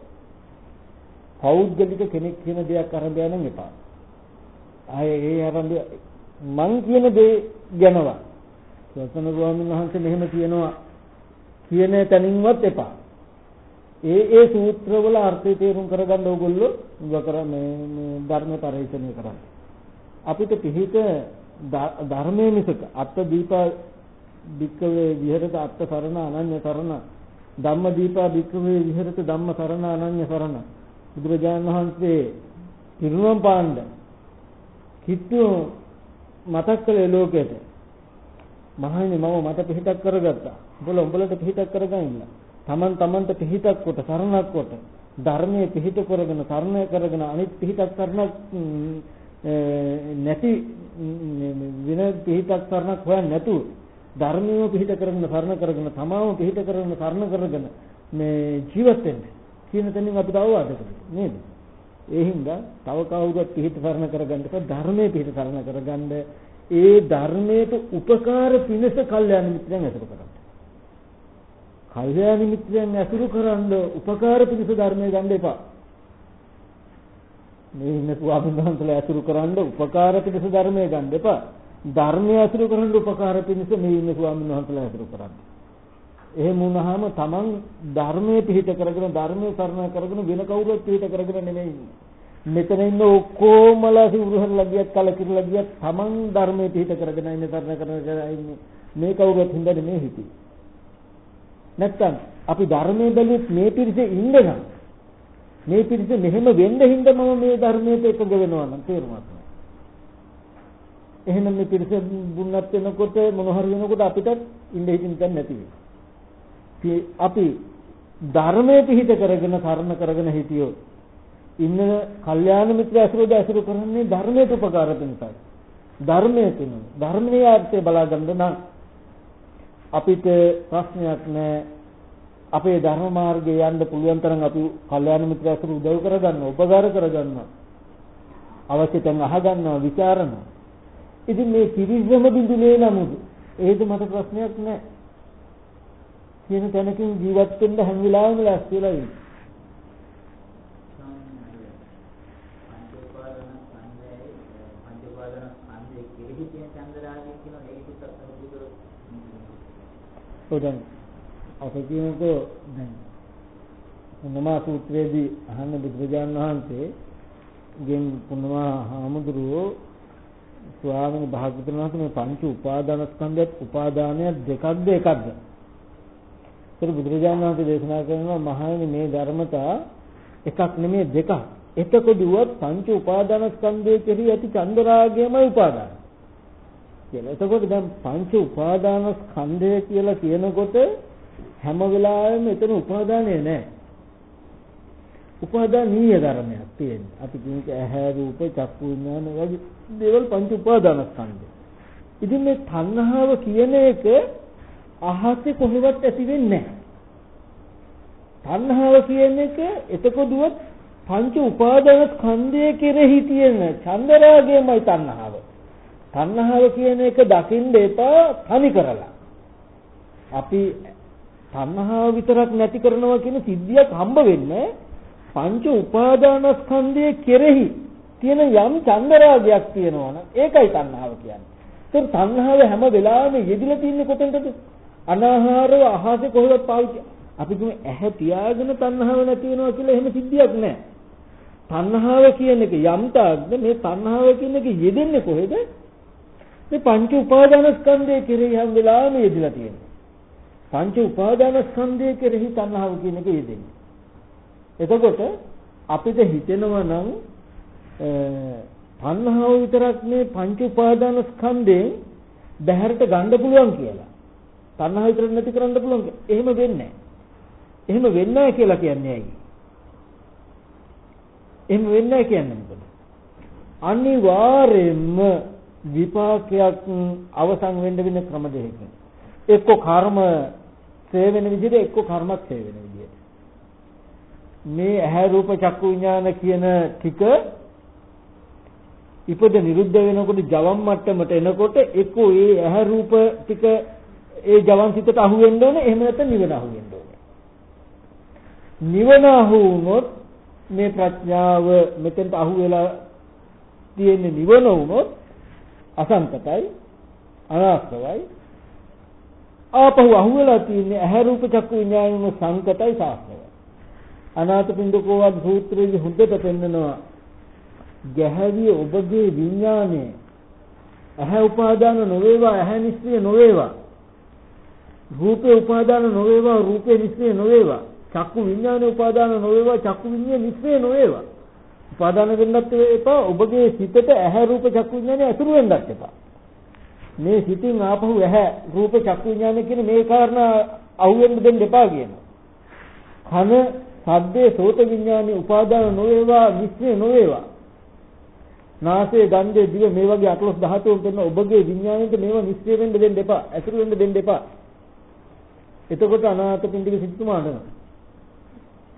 පෞද්ගලික කෙනෙක් කියන දෙයක් අරඹය නම් එපා. ආයේ ඒ අරඹය මං කියන දේ ගැනවා. සසන ස්වාමීන් වහන්සේ මෙහෙම කියනවා කියන තැනින්වත් එපා. ඒ ඒ සූත්‍රවල අර්ථය තේරුම් කරගන්න ඕගොල්ලෝ මේ ධර්ම පරිශ්‍රණය කරන්නේ. අපිට පිහිට ධර්මයේ මිසක අත්ත දීපා වික්කවේ විහෙරත අත්ත සරණ අනන්‍ය සරණ ධම්ම දීපා වික්කවේ විහෙරත ධම්ම සරණ අනන්‍ය සරණ බුදුරජාණන් වහන්සේ පිරුණම් පාණ්ඩ කිත්තු මතක් කළේ ලෝකෙට මහණෙනි මම මට පිහිටක් කරගත්තා. උඹලා උඹලට පිහිටක් කරගන්න. තමන් තමන්ට පිහිටක් කොට සරණක් කොට ධර්මයේ පිහිට කරගෙන සරණ කරගෙන අනිත් පිහිටක් සරණක් නැති වින පිහිටක් සරණක් හොයන්නේ නැතුව ධර්මයේ පිහිට කරගෙන සරණ කරගෙන තමාම පිහිට කරගෙන සරණ කරගෙන මේ ජීවත් වෙන්න කියන තැනින් අපිට අවවාද කරනවා නේද? ඒ හින්දා තව කවුරුත් පිහිට සරණ කරගන්න එපා. ධර්මයේ පිහිට සරණ කරගන්න. ඒ ධර්මයට උපකාර පිණිස කල්යාණ මිත්‍රයන් ඇසුරු කරන්න. කල්යාණ මිත්‍රයන් ඇසුරු කරන්න උපකාර පිණිස ධර්මය ගන්න එපා. මේ ඉන්න ස්වාමීන් වහන්සේලා ඇසුරු කරන්න උපකාර පිණිස ධර්මය ගන්න එපා. ධර්මය ඇසුරු කරන්න උපකාර පිණිස මේ ඉන්න ස්වාමීන් වහන්සේලා ඇසුරු කරන්න. එහෙම වුණාම තමන් ධර්මයේ පිහිට කරගෙන ධර්මයේ සරණ කරගෙන වෙන කවුරුත් පිහිට කරගෙන නෙමෙයි ඉන්නේ. මෙතන ඉන්න ඔක්කොමලා සිවුරුහරලා ගියත් කලකිරලා ගියත් තමන් ධර්මයේ පිහිට කරගෙන ඉන්නේ සරණ කරගෙන ඉන්නේ. මේ කවුරුත් හින්දා නෙමෙයි හිතේ. නැත්තම් අපි ධර්මයේ බැලුවොත් මේ පිරිසේ ඉඳලා මේ පිරිස මෙහෙම වෙන්න හින්දා මම මේ ධර්මයට එකඟ වෙනවා නම් තේරුණාද? එහෙනම් මේ පිරිස බුන්නත් වෙනකොට මොන හරි වෙනකොට අපිට ඉන්න හිතින් දැන් නැති වෙයි. අපි ධර්මයේ පිහිට කරගෙන කර්ම කරගෙන හිටියොත් ඉන්න කල්යාණ මිත්‍ර ඇසුරද ඇසුරු කරන්නේ ධර්මයට උපකාර වෙනසයි. ධර්මයේ තුන ධර්මයේ ආර්ථය බලා ගන්න නම් අපිට ප්‍රශ්නයක් නැහැ. අපේ ධර්ම මාර්ගයේ යන්න පුළුවන් තරම් අපි කල්යාණ මිත්‍ර ඇසුරු උදව් කරගන්න, උපකාර කරගන්න, අවශ්‍ය තැන් අහගන්නවා, විචාරනවා. ඉතින් මේ කිරිසම බිඳුනේ නමුත් ඒද මට ප්‍රශ්නයක් නැහැ. කියන තැනකින් ජීවත් වෙන්න හැම වෙලාවෙම ලෑස්ති වෙලා ඉන්න. ඔතන අපි කියනකෝ දැන් පුන්නමා සූත්‍රයේදී අහන්න බුදුරජාණන් වහන්සේ ගෙන් පුන්නමා හාමුදුරුවෝ ස්වාමීන් වහන්සේ මේ පංච උපාදානස්කන්ධයත් උපාදානය දෙකක්ද එකක්ද? ඒක බුදුරජාණන් වහන්සේ දේශනා කරනවා මහණෙනි මේ ධර්මතා එකක් නෙමෙයි දෙකක්. එතකොටුවත් පංච උපාදානස්කන්ධයේ කෙරෙහි ඇති චන්දරාගයමයි උපාදාන. කියලා. එතකොට දැන් පංච උපාදානස්කන්ධය කියලා කියනකොට හැම වෙලාවෙම එතන උපාදානය නැහැ. උපාදානීය ධර්මයක් තියෙනවා. අපි කියන්නේ ඇහැ රූප චක්කු විඥාන වගේ දේවල් පංච උපාදානස්කන්ධය. ඉතින් මේ තණ්හාව කියන එක අහසේ කොහෙවත් ඇති වෙන්නේ නැහැ. තණ්හාව කියන එක එතකොටුවත් පංච උපාදානස්කන්ධය කෙරෙහි තියෙන චන්දරාගයමයි තණ්හාව. තණ්හාව කියන එක දකින්න එපා තනි කරලා. අපි තණ්හාව විතරක් නැති කරනවා කියන සිද්ධියක් හම්බ වෙන්නේ පංච උපාදානස්කන්ධය කෙරෙහි තියෙන යම් චන්දරාගයක් තියෙනවා නම් ඒකයි තණ්හාව කියන්නේ. ඒත් තණ්හාව හැම වෙලාවෙම යෙදිලා තින්නේ කොතෙන්ද? අනාහාරව අහසේ කොහෙවත් පාවිච්චි. අපි කියමු ඇහැ තියාගෙන තණ්හාව නැති වෙනවා කියලා එහෙම සිද්ධියක් නැහැ. තණ්හාව කියන එක යම් තාක්ද මේ තණ්හාව කියන එක යෙදෙන්නේ කොහෙද? මේ පංච උපාදානස්කන්ධය කෙරෙහි හැම වෙලාවෙම යෙදලා තියෙනවා. පංච උපාදානස්කන්ධය කෙරෙහි තණ්හාව කියන එක යෙදෙන්නේ. එතකොට අපිට හිතෙනවා නම් තණ්හාව විතරක් මේ පංච උපාදානස්කන්ධයෙන් බැහැරට ගන්න පුළුවන් කියලා. තණ්හාව විතරක් නැති කරන්න පුළුවන් කියලා. එහෙම වෙන්නේ නැහැ. එහෙම වෙන්නේ නැහැ කියලා කියන්නේ ඇයි? එහෙම වෙන්නේ නැහැ කියන්නේ මොකද? අනිවාර්යයෙන්ම විපාකයක් අවසන් වෙන්න වෙන ක්‍රම දෙකකින්. එක්ක කර්ම ඡේ වෙන විදිහට එක්ක කර්මක් ඡේ වෙන විදිහට. මේ ඇහැ රූප චක්කු විඥාන කියන ටික ඉපද නිරුද්ධ වෙනකොට ජවන් මට්ටමට එනකොට එක්ක ඒ ඇහැ රූප ටික ඒ ජවන් සිතට අහු වෙන්න ඕනේ, එහෙම නැත්නම් නිවන අහු වෙන්න ඕනේ. නිවන අහු වුණොත් මේ ප්‍රඥාව මෙතෙන්ට අහු වෙලා තියෙන්නේ නිවන වුණොත් අසංකතයි අනාත්මයි. ආපහු අහු වෙලා තියෙන්නේ ඇහැ රූප චක්කු විඥානයේ සංකතයි සාස්ත්‍රයි. අනාථ පින්ඩකෝවද සූත්‍රයේ හොඳට පෙන්නනවා ගැහැවිය ඔබගේ විඥානයේ ඇහැ උපාදාන නොවේවා, ඇහැ නිස්සය නොවේවා, රූපේ උපාදාන නොවේවා, රූපේ නිස්සය නොවේවා, චක්කු විඥානේ උපාදාන නොවේවා, චක්කු විඥානේ නිස්සය නොවේවා. උපාදාන වෙන්නත් එපා, ඔබගේ සිතට ඇහැ රූප චක්කු විඥානේ ඇතුළු වෙන්නත් එපා. මේ සිතින් ආපහු ඇහැ රූප චක්කු විඥානේ කියන මේ කාරණා අහුවෙන්න දෙන්න එපා කියනවා. කන සද්දේ සෝත විඥානේ උපාදාන නොවේවා, නිස්සය නොවේවා. නාසය ගන්ධය දිව මේ වගේ අටලොස් ධාතුන් දෙන්න ඔබගේ විඥාණයට මේවා නිස්සය වෙන්න දෙන්න එපා, ඇතුළු වෙන්න දෙන්න එපා. එතකොට අනාථ පින්ඩික සිතුමාට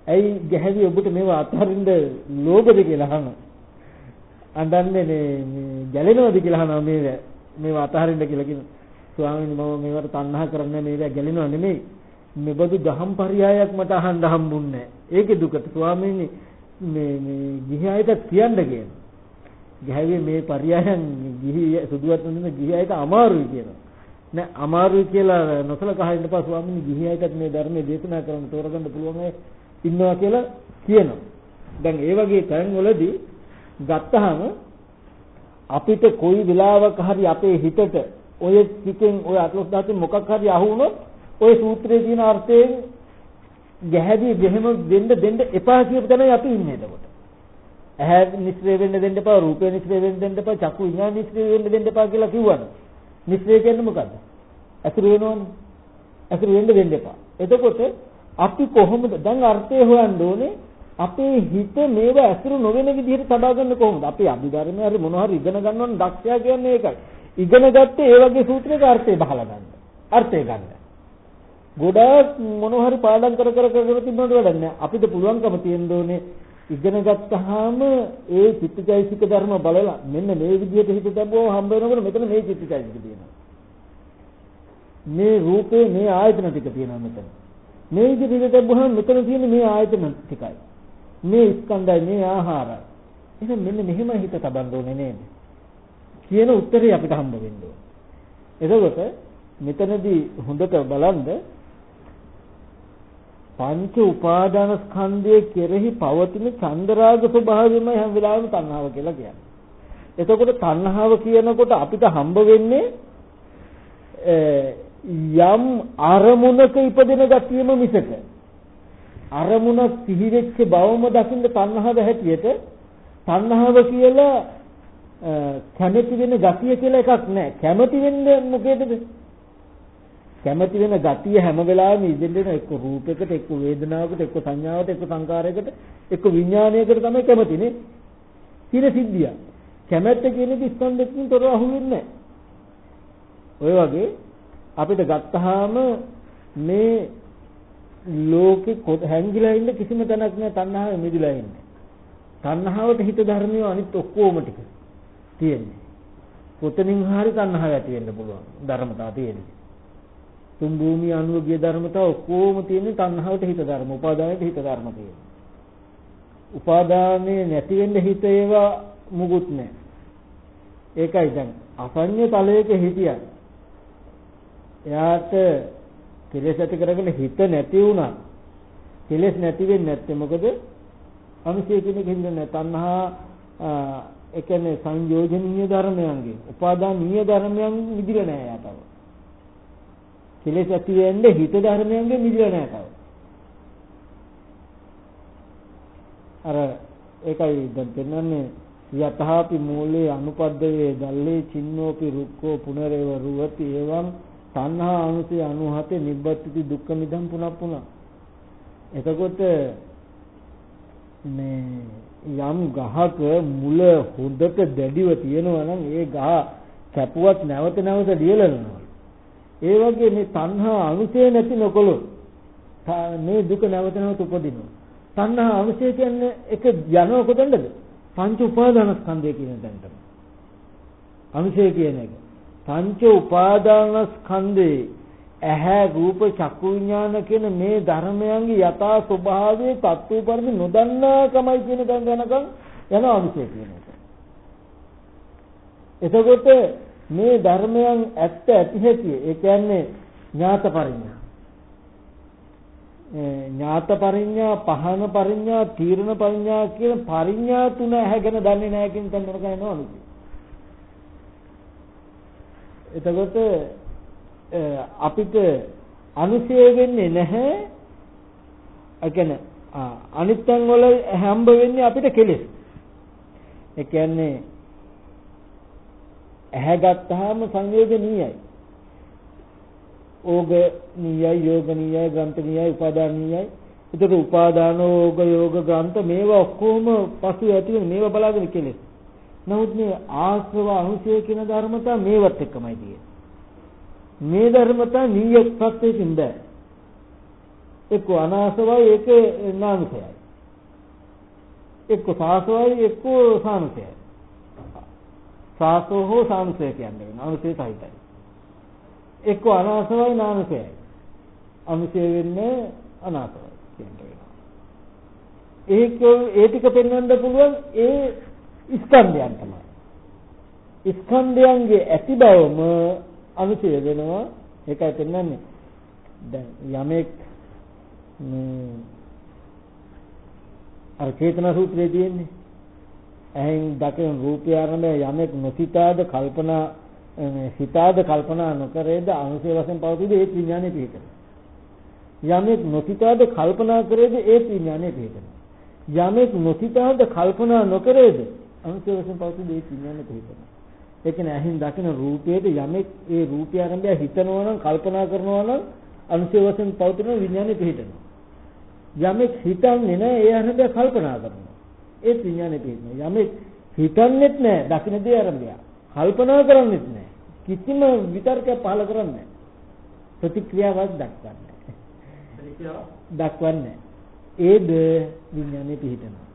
ඇයි ගැහැවි ඔබට මේවා අතහරින්න ලෝභද කියලා අහනවා. අඬන්නේ මේ ගැලෙනවද කියලා අහනවා මේ මේවා අතහරින්න කියලා කියන. ස්වාමීනි මම මේවට තණ්හා කරන්නේ මේවා ගැලෙනව නෙමෙයි. මෙබඳු දහම් පරයයක් මට අහන්න හම්බුන්නේ නැහැ. ඒකේ දුකට ස්වාමීනි මේ මේ ගිහි අයට කියන්න කියන. ගැහැවි මේ පරයයන් ගිහි සුදුවත් වෙන ගිහි අයට අමාරුයි කියනවා. නෑ අමාරුයි කියලා නොසලකා හින්න පස්සේ ස්වාමීනි ගිහි අයටත් මේ ධර්මයේ දේශනා කරන්න තෝරගන්න පුළුවන් අය ඉන්නවා කියලා කියනවා. දැන් ඒ වගේ තැන්වලදී ගත්තාම අපිට කොයි වෙලාවක හරි අපේ හිතට ඔය ටිකෙන් ඔය අටලොස් ධාතුන් මොකක් හරි අහු වුණොත් ඔය සූත්‍රයේ තියෙන අර්ථයෙන් ගැහැදී දෙහෙම දෙන්න දෙන්න එපා කියපු තැනයි අපි ඉන්නේ එතකොට. ඇහැ නිස්ත්‍රේ වෙන්න දෙන්න එපා, රූපේ නිස්ත්‍රේ වෙන්න දෙන්න එපා, චක්කු විඤ්ඤාණ නිස්ත්‍රේ වෙන්න දෙන්න එපා කියලා කිව්වනේ. නිස්ත්‍රේ කියන්නේ මොකද්ද? ඇසුරු වෙනවනේ. ඇසුරු වෙන්න දෙන්න එපා. එතකොට අපි කොහොමද දැන් අර්ථය හොයන්න ඕනේ? අපේ හිත මේව ඇසුරු නොවන විදිහට තබා ගන්න කොහොමද? අපි අභිධර්මයේ හරි මොනවා හරි ඉගෙන ගන්නවනම් දක්ෂයා කියන්නේ ඒකයි. ඉගෙන ගත්තේ ඒ වගේ සූත්‍රයක අර්ථය බහලා ගන්න. අර්ථය ගන්න. ගොඩාක් මොනවා හරි පාඩම් කර කර කර තිබුණාට වැඩක් නැහැ. අපිට පුළුවන්කම තියෙන්න ඕනේ ඉගෙන ගත්තාම ඒ චිත්තචෛතසික ධර්ම බලලා මෙන්න මේ විදිහට හිත තබුවම හම්බ වෙනකොට මෙතන මේ චිත්තචෛතසික තියෙනවා. මේ රූපේ මේ ආයතන ටික තියෙනවා මෙතන. මේ විදිහට තබුවම මෙතන තියෙන මේ ආයතන ටිකයි. මේ ස්කන්ධයි මේ ආහාරයි. එහෙනම් මෙන්න මෙහෙම හිත තබන්න ඕනේ නේද? කියන උත්තරේ අපිට හම්බ වෙන්න ඕනේ. එතකොට මෙතනදී හොඳට බලන්න පංච උපාදාන ස්කන්ධයේ කෙරෙහි පවතින චන්දරාග ස්වභාවයමයි හැම වෙලාවෙම තණ්හාව කියලා කියන්නේ. එතකොට තණ්හාව කියනකොට අපිට හම්බ වෙන්නේ යම් අරමුණක ඉපදෙන ගතියම මිසක අරමුණ සිහි වෙච්ච බවම දකින්න තණ්හාව හැටියට තණ්හාව කියලා කැමැති වෙන ගතිය කියලා එකක් නැහැ. කැමැති වෙන්නේ මොකේදද? කැමැති වෙන ගතිය හැම වෙලාවෙම ඉඳෙන්න එක්ක රූපයකට, එක්ක වේදනාවකට, එක්ක සංඥාවකට, එක්ක සංකාරයකට, එක්ක විඥානයකට තමයි කැමැතිනේ. සිර සිද්ධිය. කැමැත්ත කියන එක ස්කන්ධෙකින් තොරව අහුවෙන්නේ නැහැ. ඔය වගේ අපිට ගත්තාම මේ ලෝකෙ හැංගිලා ඉන්න කිසිම තැනක් නැහැ තණ්හාවෙ මිදලා ඉන්නේ. තණ්හාවට හිත ධර්මිය අනිත් ඔක්කොම ටික තියෙන්නේ. කොතනින් හරි තණ්හාව ඇති වෙන්න පුළුවන් ධර්මතාව තියෙන්නේ. තුන් භූමිය අනුව ගිය ධර්මතාව ඔක්කොම තියෙන්නේ තණ්හාවට හිත ධර්ම, උපාදානයට හිත ධර්ම තියෙනවා. උපාදානේ නැති වෙන්න හිත ඒවා මුකුත් නැහැ. ඒකයි දැන් අසඤ්ඤ තලයක හිටියා. එයාට කෙලෙස් ඇති කරගෙන හිත නැති වුණා. කෙලෙස් නැති වෙන්නේ නැත්තේ මොකද? අනුසය කියන එක හින්දා නැහැ. තණ්හා ඒ කියන්නේ සංයෝජනීය ධර්මයන්ගේ උපාදානීය ධර්මයන් මිදිලා නැහැ යාතව. කෙලෙස් ඇති වෙන්නේ හිත ධර්මයන්ගේ මිදිලා නැහැ තව. අර ඒකයි දැන් පෙන්වන්නේ යතහාපි මූලේ අනුපද්දවේ දල්ලේ චින්නෝපි රුක්කෝ පුනරේව රුවති එවං තණ්හා අනුසය අනුහතේ නිබ්බත්ති දුක්ඛ මිදම් පුනප්පුන. එතකොට මේ යම් ගහක මුල හොඳට දැඩිව තියෙනවා නම් ඒ ගහ කැපුවත් නැවත නැවත ලියලනවා. ඒ වගේ මේ තණ්හා අනුසය නැති නොකොළොත් මේ දුක නැවත නැවත උපදිනවා. තණ්හා අනුසය කියන්නේ එක යනවා කොතනද? පංච උපාදානස්කන්ධය කියන තැනට. අනුසය කියන එක. පංච උපාදානස්කන්ධේ ඇහැ රූප චක්කු විඥාන කියන මේ ධර්මයන්ගේ යථා ස්වභාවයේ තත්ත්ව පරිදි නොදන්නාකමයි කියන තැන යනකම් යනවා අනුසය කියන එක. එතකොට මේ ධර්මයන් ඇත්ත ඇති හැටි ඒ කියන්නේ ඥාත පරිඥා. ඥාත පරිඥා, පහන පරිඥා, තීරණ පරිඥා කියන පරිඥා තුන ඇහැගෙන දන්නේ නැහැ කියන තැන යනකම් යනවා අනුසය. එතකොට අපිට අනුසය වෙන්නේ නැහැ. ඒ කියන්නේ අනිත්‍යං වල හම්බ වෙන්නේ අපිට කෙලෙස්. ඒ කියන්නේ ඇහැ ගත්තාම සංයෝජනීයයි. ඕගනීයයි, යෝගනීයයි, ග්‍රන්ථනීයයි, උපාදානීයයි. ඒකට උපාදාන, ඕග, යෝග, ග්‍රන්ථ මේවා ඔක්කොම පසු ඇති වෙන මේවා බලාගෙන කෙලෙස්. නමුත් මේ ආශ්‍රව අනුසය කියන ධර්මතා මේවත් එක්කමයි තියෙන්නේ. මේ ධර්මතා නීය ප්‍රත්‍යයෙන් බෑ. එක්ක අනාසවයි ඒකේ නාමකයයි. එක්ක සාසවයි එක්ක සානුසයයි. සාසෝ හෝ සානුසය කියන්නේ වෙනවා. අනුසය සහිතයි. එක්ක අනාසවයි නාමකයයි. අනුසය වෙන්නේ අනාසවයි කියන්නේ වෙනවා. ඒක ඒ ටික පෙන්වන්න පුළුවන් ඒ ස්කන්ධයන් තමයි. ස්කන්ධයන්ගේ ඇති බවම අනුසය වෙනවා. ඒකයි පෙන්වන්නේ. දැන් යමෙක් මේ අර චේතනා සූත්‍රයේ තියෙන්නේ ඇහෙන් දකින රූපය ආරම්භය යමෙක් නොසිතාද කල්පනා සිතාද කල්පනා නොකරේද අනුසය වශයෙන් පවතිද ඒ විඥානේ පිහිටන. යමෙක් නොසිතාද කල්පනා කරේද ඒ විඥානේ පිහිටන. යමෙක් නොසිතාද කල්පනා නොකරේද අනුසය වශයෙන් පවතිද ඒ විඥානේ පිහිටන. ඒ කියන්නේ ඇහෙන් දකින රූපයේද යමෙක් ඒ රූපය ආරම්භය හිතනවා නම් කල්පනා කරනවා නම් අනුසය වශයෙන් පවතින විඥානේ පිහිටනවා. යමෙක් හිතන්නේ නැහැ ඒ ආරම්භය කල්පනා කරනවා. ඒ විඥානේ පිහිටනවා. යමෙක් හිතන්නේත් නැහැ දකින දේ ආරම්භය කල්පනා කරන්නේත් නැහැ. කිසිම විතර්කයක් පහළ කරන්නේ නැහැ. ප්‍රතික්‍රියාවක් දක්වන්නේ නැහැ. දක්වන්නේ ඒද විඥානේ පිහිටනවා.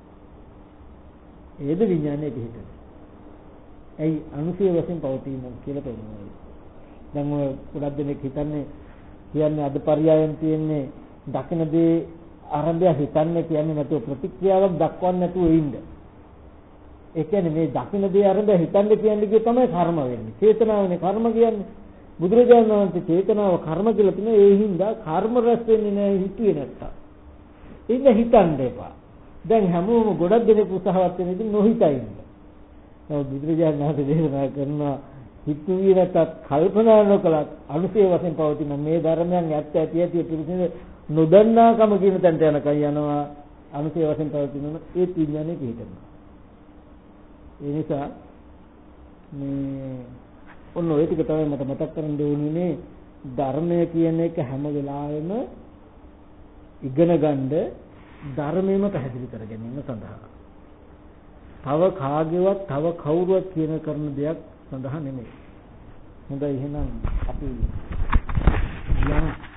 ඒද විඥානේ පිහිටනවා. ඇයි අනුසය වශයෙන් පවතීම කියලා පෙන්නනවා. දැන් ඔය ගොඩක් දෙනෙක් හිතන්නේ කියන්නේ අද පරියායන් තියෙන්නේ දකින දේ ආරම්භය හිතන්නේ කියන්නේ නැතුව ප්‍රතික්‍රියාවක් දක්වන්නේ නැතුව ඉන්න. ඒ කියන්නේ මේ දකින දේ ආරම්භය හිතන්නේ කියන්නේ කිය තමයි කර්ම වෙන්නේ. චේතනාවනේ කර්ම කියන්නේ. බුදුරජාණන් වහන්සේ චේතනාව කර්ම කියලා තියෙන ඒ හින්දා කර්ම රැස් වෙන්නේ නැහැ හිතුවේ නැත්තම්. ඉන්න හිතන්න එපා. දැන් හැමෝම ගොඩක් දෙනෙක් උත්සාහවත් වෙන ඉතින් නොහිතයි ඉන්න. නමුත් බුදුරජාණන් වහන්සේ දේශනා කරනවා හිතුවේ නැතත් කල්පනා නොකලත් අනුසය වශයෙන් පවතින මේ ධර්මයන් ඇත්ත ඇති ඇති පිළිසින නොදන්නාකම කියන තැනට යනකම් යනවා අනුසය වශයෙන් පවතින ඒ විඥානේ පිහිටනවා. ඒ නිසා මේ ඔන්න ඔය ටික තමයි මට මතක් කරන් දෙන්නේ ධර්මය කියන එක හැම වෙලාවෙම ඉගෙන ගන්න ධර්මයෙන්ම පැහැදිලි කර ගැනීම සඳහා. තව කාගේවත් තව කවුරුවත් කියන කරන දෙයක් සඳහා නෙමෙයි. හොඳයි එහෙනම් අපි යමු